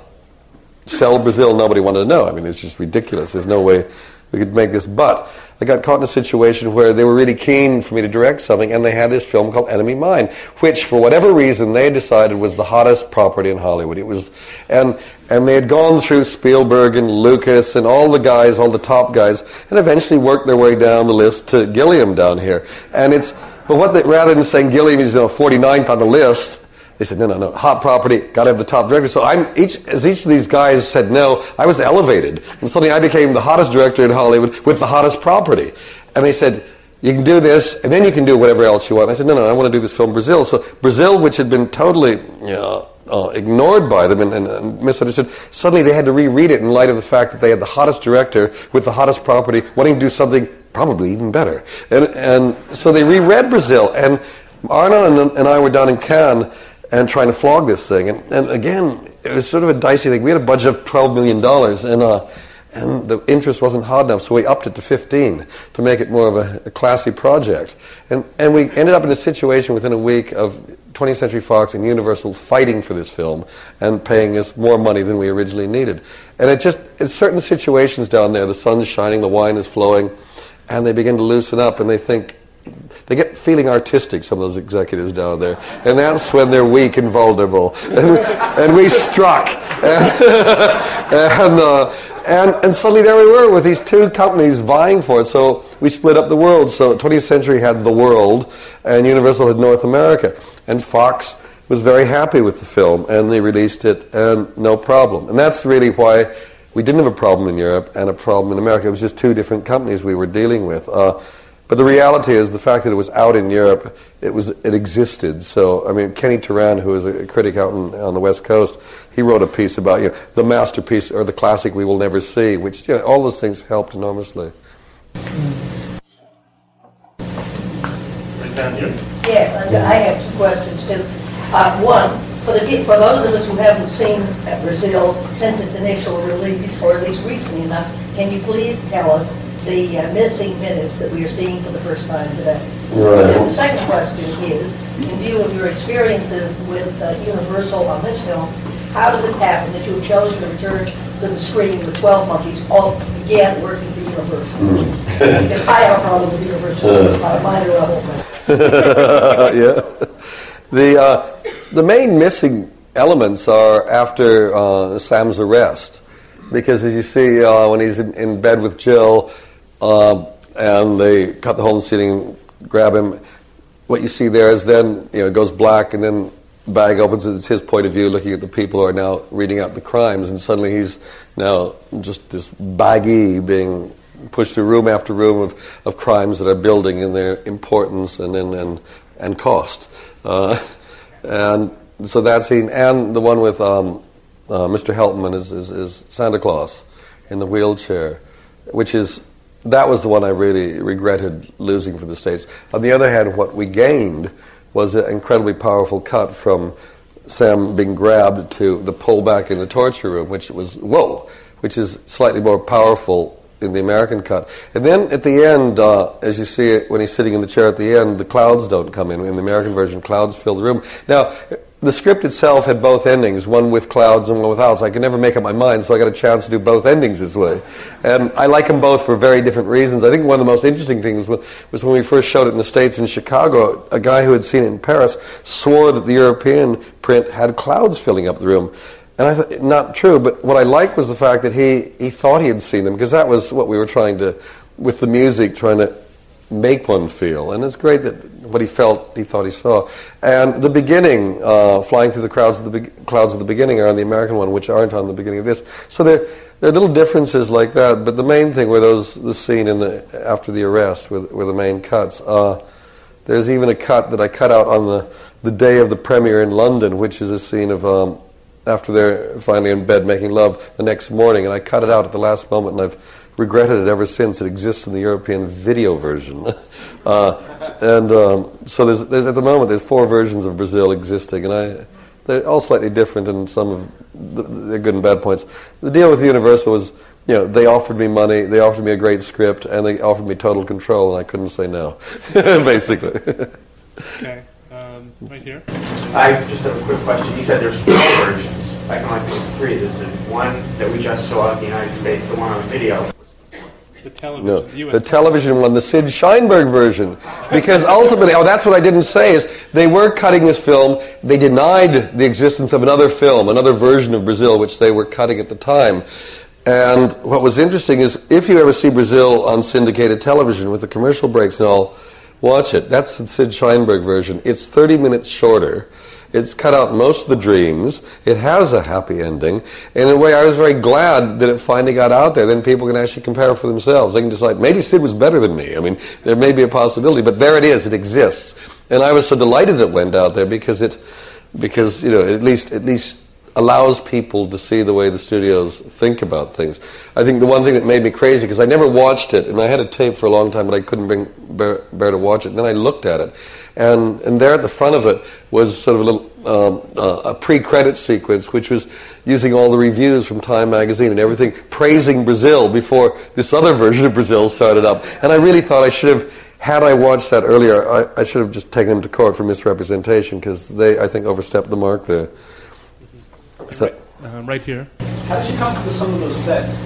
sell Brazil. Nobody wanted to know. I mean, it's just ridiculous. There's no way we could make this. But I got caught in a situation where they were really keen for me to direct something, and they had this film called Enemy Mine, which, for whatever reason, they decided was the hottest property in Hollywood. It was, and and they had gone through Spielberg and Lucas and all the guys, all the top guys, and eventually worked their way down the list to Gilliam down here. And it's, but what they, rather than saying Gilliam is, you know, forty-ninth on the list, they said, no, no, no, hot property, got to have the top director. So I'm each as each of these guys said no, I was elevated. And suddenly I became the hottest director in Hollywood with the hottest property. And they said, you can do this, and then you can do whatever else you want. And I said, no, no, I want to do this film Brazil. So Brazil, which had been totally, you know, uh, ignored by them and, and, and misunderstood, suddenly they had to reread it in light of the fact that they had the hottest director with the hottest property, wanting to do something probably even better. And, and so they reread Brazil. And Arnon and, and I were down in Cannes and trying to flog this thing. And, and again, it was sort of a dicey thing. We had a budget of twelve million dollars, and uh, and the interest wasn't hot enough, so we upped it to fifteen to make it more of a, a classy project. And and we ended up in a situation within a week of twentieth Century Fox and Universal fighting for this film and paying us more money than we originally needed. And it just, it's certain situations down there, the sun's shining, the wine is flowing, and they begin to loosen up, and they think, they get feeling artistic, some of those executives down there, and that's when they're weak and vulnerable. And we, and we struck, and and, uh, and and suddenly there we were with these two companies vying for it. So we split up the world. So twentieth Century had the world, and Universal had North America. And Fox was very happy with the film, and they released it, and no problem. And that's really why we didn't have a problem in Europe and a problem in America. It was just two different companies we were dealing with. Uh, But the reality is, the fact that it was out in Europe, it was it existed. So, I mean, Kenny Turan, who is a critic out in, on the West Coast, he wrote a piece about, you know, the masterpiece or the classic we will never see, which, you know, all those things helped enormously. Right down here. Yes, I I have two questions too. Uh, one, for the pe- for those of us who haven't seen uh, Brazil since its initial release, or at least recently enough, can you please tell us the uh, missing minutes that we are seeing for the first time today? Right. And the second question is, in view of your experiences with uh, Universal on this film, how does it happen that you have chosen to return to the screen with twelve Monkeys, all began working for Universal? Because I have a problem with Universal on a minor level. Yeah. The uh, the main missing elements are after uh, Sam's arrest, because as you see uh, when he's in, in bed with Jill, uh, and they cut the hole in the ceiling, grab him, what you see there is then, you know, it goes black, and then the bag opens, and it's his point of view looking at the people who are now reading out the crimes, and suddenly he's now just this baggy being pushed through room after room of, of crimes that are building in their importance and and and, and cost. Uh, and so that scene, and the one with um, uh, Mister Heltman is, is, is Santa Claus in the wheelchair, which is, that was the one I really regretted losing for the States. On the other hand, what we gained was an incredibly powerful cut from Sam being grabbed to the pullback in the torture room, which was, whoa, which is slightly more powerful in the American cut. And then at the end, uh, as you see it when he's sitting in the chair at the end, the clouds don't come in. In the American version, clouds fill the room. Now, the script itself had both endings, one with clouds and one without, so I could never make up my mind, so I got a chance to do both endings this way. And I like them both for very different reasons. I think one of the most interesting things was, was when we first showed it in the States in Chicago, a guy who had seen it in Paris swore that the European print had clouds filling up the room. And I thought, not true, but what I liked was the fact that he, he thought he had seen them, because that was what we were trying to, with the music, trying to make one feel. And it's great that what he felt, he thought he saw. And the beginning, uh, flying through the crowds of the be- clouds of the beginning, are on the American one, which aren't on the beginning of this. So there, there are little differences like that. But the main thing were those the scene in the after the arrest, were, were the main cuts. Uh, there's even a cut that I cut out on the the day of the premiere in London, which is a scene of um, after they're finally in bed making love the next morning, and I cut it out at the last moment, and I've regretted it ever since. It exists in the European video version. uh, and um, so there's, there's at the moment there's four versions of Brazil existing, and I they're all slightly different, and some of the, their good and bad points. The deal with Universal was, you know, they offered me money, they offered me a great script, and they offered me total control, and I couldn't say no, basically. Okay, um, right here. I just have a quick question. You said there's four versions. I can only think of three. There's the one that we just saw in the United States, the one on video. The television. No, the U S the television one, the Sid Sheinberg version. Because ultimately, oh, that's what I didn't say, is they were cutting this film. They denied the existence of another film, another version of Brazil, which they were cutting at the time. And what was interesting is, if you ever see Brazil on syndicated television with the commercial breaks and all, watch it. That's the Sid Sheinberg version. It's thirty minutes shorter. It's cut out most of the dreams. It has a happy ending. And in a way, I was very glad that it finally got out there. Then people can actually compare for themselves. They can decide, maybe Sid was better than me. I mean, there may be a possibility, but there it is. It exists. And I was so delighted it went out there because it, because you know, at least at least allows people to see the way the studios think about things. I think the one thing that made me crazy, because I never watched it, and I had a tape for a long time, but I couldn't bring, bear, bear to watch it. And then I looked at it, and and there at the front of it was sort of a little um, uh, a pre-credit sequence, which was using all the reviews from Time magazine and everything, praising Brazil before this other version of Brazil started up. And I really thought I should have, had I watched that earlier, I, I should have just taken them to court for misrepresentation, because they, I think, overstepped the mark there. So, uh, right here. How did you come up with some of those sets?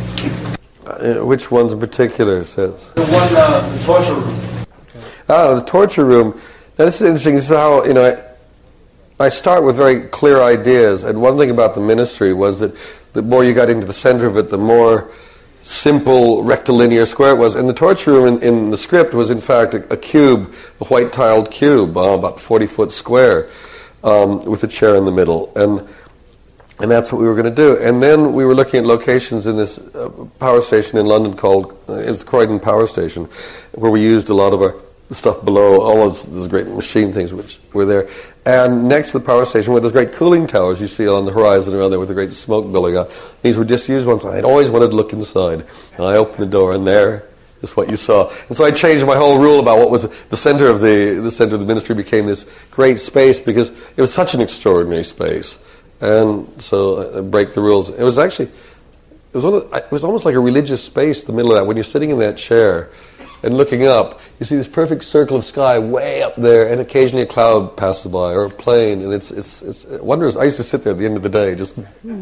Uh, which ones in particular sets? The one, uh, the torture room. Ah, the torture room. Now, this is interesting. This is how, you know, I, I start with very clear ideas, and one thing about the Ministry was that the more you got into the center of it, the more simple rectilinear square it was. And the torture room in, in the script was, in fact, a, a cube, a white-tiled cube, uh, about forty foot square, um, with a chair in the middle. And And that's what we were going to do. And then we were looking at locations in this uh, power station in London called, uh, it was Croydon Power Station, where we used a lot of our stuff below, all those, those great machine things which were there. And next to the power station were those great cooling towers you see on the horizon around there with the great smoke billowing out. These were disused ones. I'd always wanted to look inside. And I opened the door, and there is what you saw. And so I changed my whole rule about what was the center of the, the center of the Ministry became this great space, because it was such an extraordinary space. And so I break the rules. It was actually, it was, one of the, it was almost like a religious space in the middle of that. When you're sitting in that chair and looking up, you see this perfect circle of sky way up there, and occasionally a cloud passes by, or a plane, and it's it's it's wondrous. I used to sit there at the end of the day, just.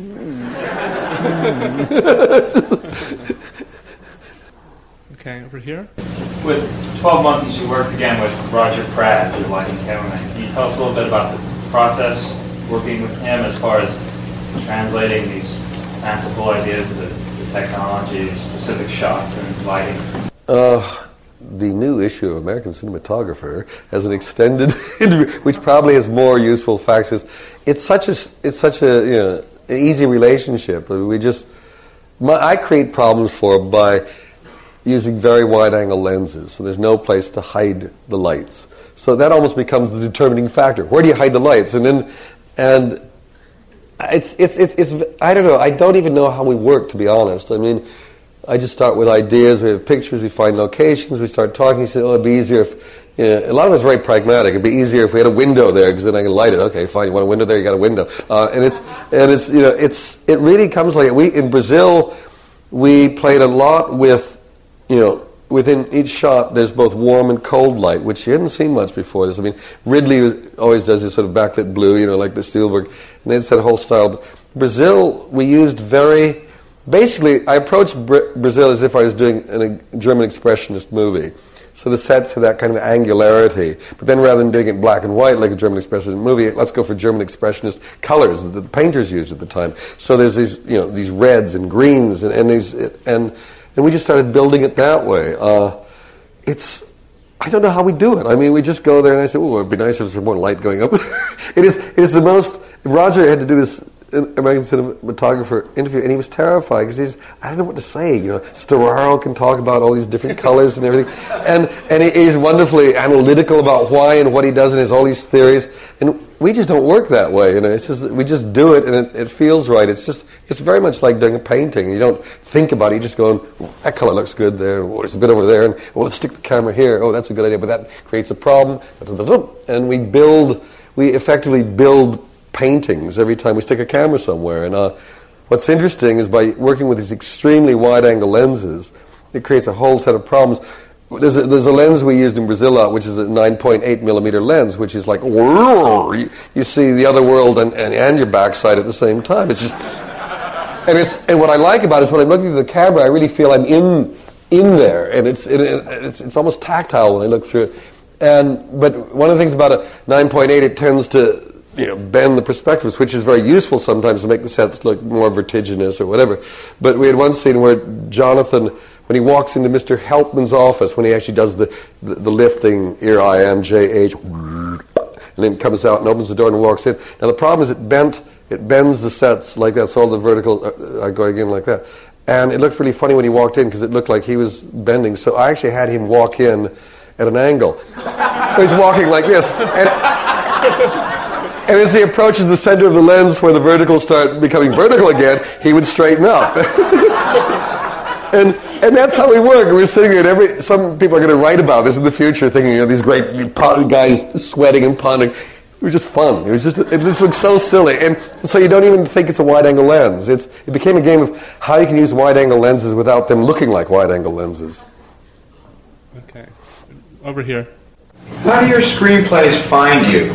Okay, over here. With twelve Monkeys, you worked again with Roger Pratt, your lighting cameraman. Can you tell us a little bit about the process working with him as far as translating these fanciful ideas of the, the technology, specific shots and lighting? Uh, the new issue of American Cinematographer has an extended interview, which probably has more useful facts. Is it's such a it's such a you know an easy relationship. I mean, we just my, I create problems for him by using very wide-angle lenses, so there's no place to hide the lights. So that almost becomes the determining factor. Where do you hide the lights? And then and it's it's it's it's I don't know. I don't even know how we work, to be honest. I mean, I just start with ideas. We have pictures. We find locations. We start talking. He said, "Oh, it'd be easier if." You know, a lot of us are very pragmatic. It'd be easier if we had a window there, because then I can light it. Okay, fine. You want a window there? You got a window. Uh, and it's and it's you know it's it really comes like we in Brazil. We played a lot with you know. Within each shot, there's both warm and cold light, which you hadn't seen much before this. I mean, Ridley was, always does this sort of backlit blue, you know, like the Spielberg, and they had a whole style. But Brazil, we used very, basically, I approached Br- Brazil as if I was doing an, a German expressionist movie. So the sets have that kind of angularity. But then rather than doing it black and white like a German expressionist movie, let's go for German expressionist colors that the painters used at the time. So there's these, you know, these reds and greens and, and these, and And we just started building it that way. Uh, it's I don't know how we do it. I mean, we just go there, and I say, "Oh, it'd be nice if there's more light going up." it is. It is the most. Roger had to do this American cinematographer interview, and he was terrified because he's. I don't know what to say. You know, Storaro can talk about all these different colors and everything, and and he, he's wonderfully analytical about why and what he does, and has all these theories. And we just don't work that way. You know, it's just we just do it, and it, it feels right. It's just it's very much like doing a painting. You don't think about it. You just go, oh, that color looks good there. Oh, there's a bit over there, and oh, let's stick the camera here. Oh, that's a good idea, but that creates a problem. And we build. We effectively build paintings every time we stick a camera somewhere. And uh, what's interesting is by working with these extremely wide-angle lenses, it creates a whole set of problems. There's a, there's a lens we used in Brazil, uh, which is a nine point eight millimeter lens, which is like, you, you see the other world and, and, and your backside at the same time. It's just, and it's and what I like about it is when I'm looking through the camera, I really feel I'm in in there, and it's it, it's it's almost tactile when I look through it. And but one of the things about a nine point eight, it tends to you know, bend the perspectives, which is very useful sometimes to make the sets look more vertiginous or whatever. But we had one scene where Jonathan, when he walks into Mister Helpman's office, when he actually does the, the, the lifting, here I am, J H, and then comes out and opens the door and walks in. Now the problem is it bent, it bends the sets like that, so all the vertical are, are going in like that. And it looked really funny when he walked in because it looked like he was bending. So I actually had him walk in at an angle. So he's walking like this. And, And as he approaches the center of the lens where the verticals start becoming vertical again, he would straighten up. and and that's how we work. We're sitting here, and every, some people are going to write about this in the future, thinking, you know, these great guys sweating and pondering. It was just fun. It was just, it just looked so silly. And so you don't even think it's a wide-angle lens. It's, it became a game of how you can use wide-angle lenses without them looking like wide-angle lenses. Okay. Over here. How do your screenplays find you?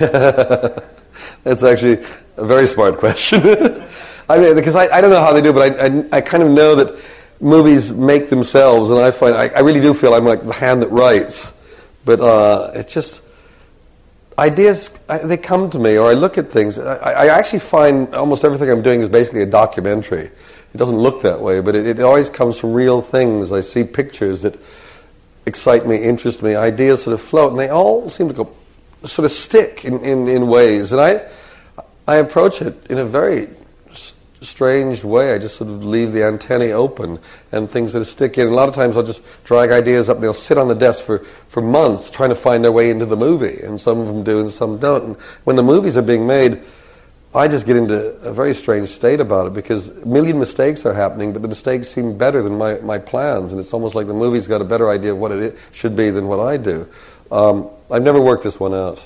That's actually a very smart question. I mean, because I, I don't know how they do, but I, I, I kind of know that movies make themselves, and I find I, I really do feel I'm like the hand that writes. But uh, it's just ideas, I, they come to me, or I look at things. I, I actually find almost everything I'm doing is basically a documentary. It doesn't look that way, but it, it always comes from real things. I see pictures that excite me, interest me, ideas sort of float, and they all seem to go sort of stick in, in, in ways. And I I approach it in a very s- strange way. I just sort of leave the antennae open and things sort of stick in. And a lot of times I'll just drag ideas up and they'll sit on the desk for, for months trying to find their way into the movie. And some of them do and some don't. And when the movies are being made, I just get into a very strange state about it because a million mistakes are happening, but the mistakes seem better than my, my plans. And it's almost like the movie's got a better idea of what it is, should be than what I do. Um, I've never worked this one out.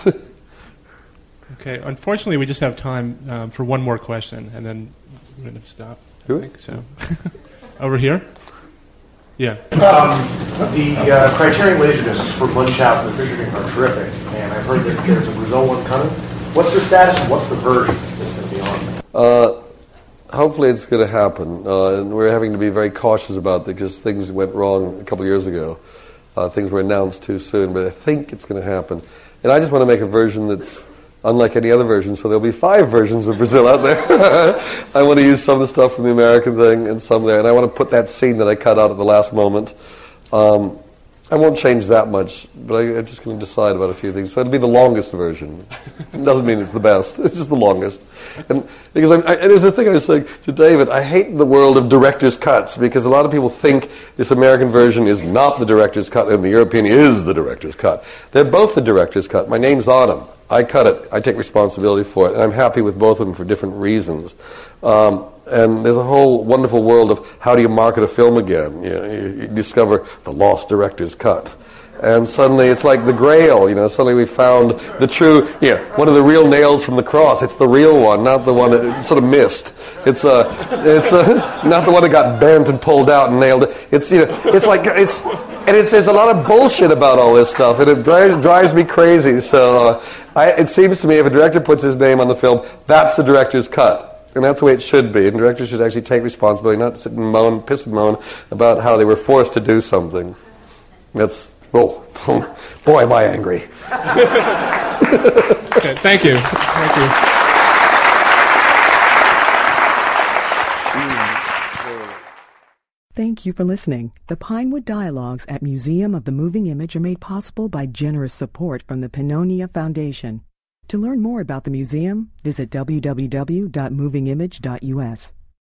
Okay. Unfortunately, we just have time um, for one more question, and then we're going to stop. Do I think so. Over here. Yeah. Um, the uh, Criterion Laserdiscs for Munchausen and Fisher King are terrific, and I've heard that there's a Brazil one coming. What's their status, and what's the version that's going to be on? Uh, hopefully it's going to happen, uh, and we're having to be very cautious about it because things went wrong a couple of years ago. Uh, things were announced too soon, but I think it's going to happen. And I just want to make a version that's unlike any other version, so there'll be five versions of Brazil out there. I want to use some of the stuff from the American thing and some there, and I want to put that scene that I cut out at the last moment. Um, I won't change that much, but I, I'm just going to decide about a few things. So it'll be the longest version. It doesn't mean it's the best. It's just the longest. And because I'm, I, and there's a thing I was saying to David, I hate the world of director's cuts because a lot of people think this American version is not the director's cut and the European is the director's cut. They're both the director's cut. My name's on them. I cut it. I take responsibility for it. And I'm happy with both of them for different reasons. Um, and there's a whole wonderful world of how do you market a film again. You know, you, you discover the lost director's cut. And suddenly it's like the Grail, you know, suddenly we found the true, you know, one of the real nails from the cross. It's the real one, not the one that sort of missed. It's uh, it's uh, not the one that got bent and pulled out and nailed it. It's, you know, it's like, it's, and it's, there's a lot of bullshit about all this stuff, and it drives, drives me crazy. So uh, I, it seems to me if a director puts his name on the film, that's the director's cut. And that's the way it should be. And directors should actually take responsibility, not sit and moan, piss and moan about how they were forced to do something. That's, oh, boy, am I angry. Okay, thank you. Thank you. Thank you for listening. The Pinewood Dialogues at Museum of the Moving Image are made possible by generous support from the Pannonia Foundation. To learn more about the museum, visit w w w dot moving image dot u s.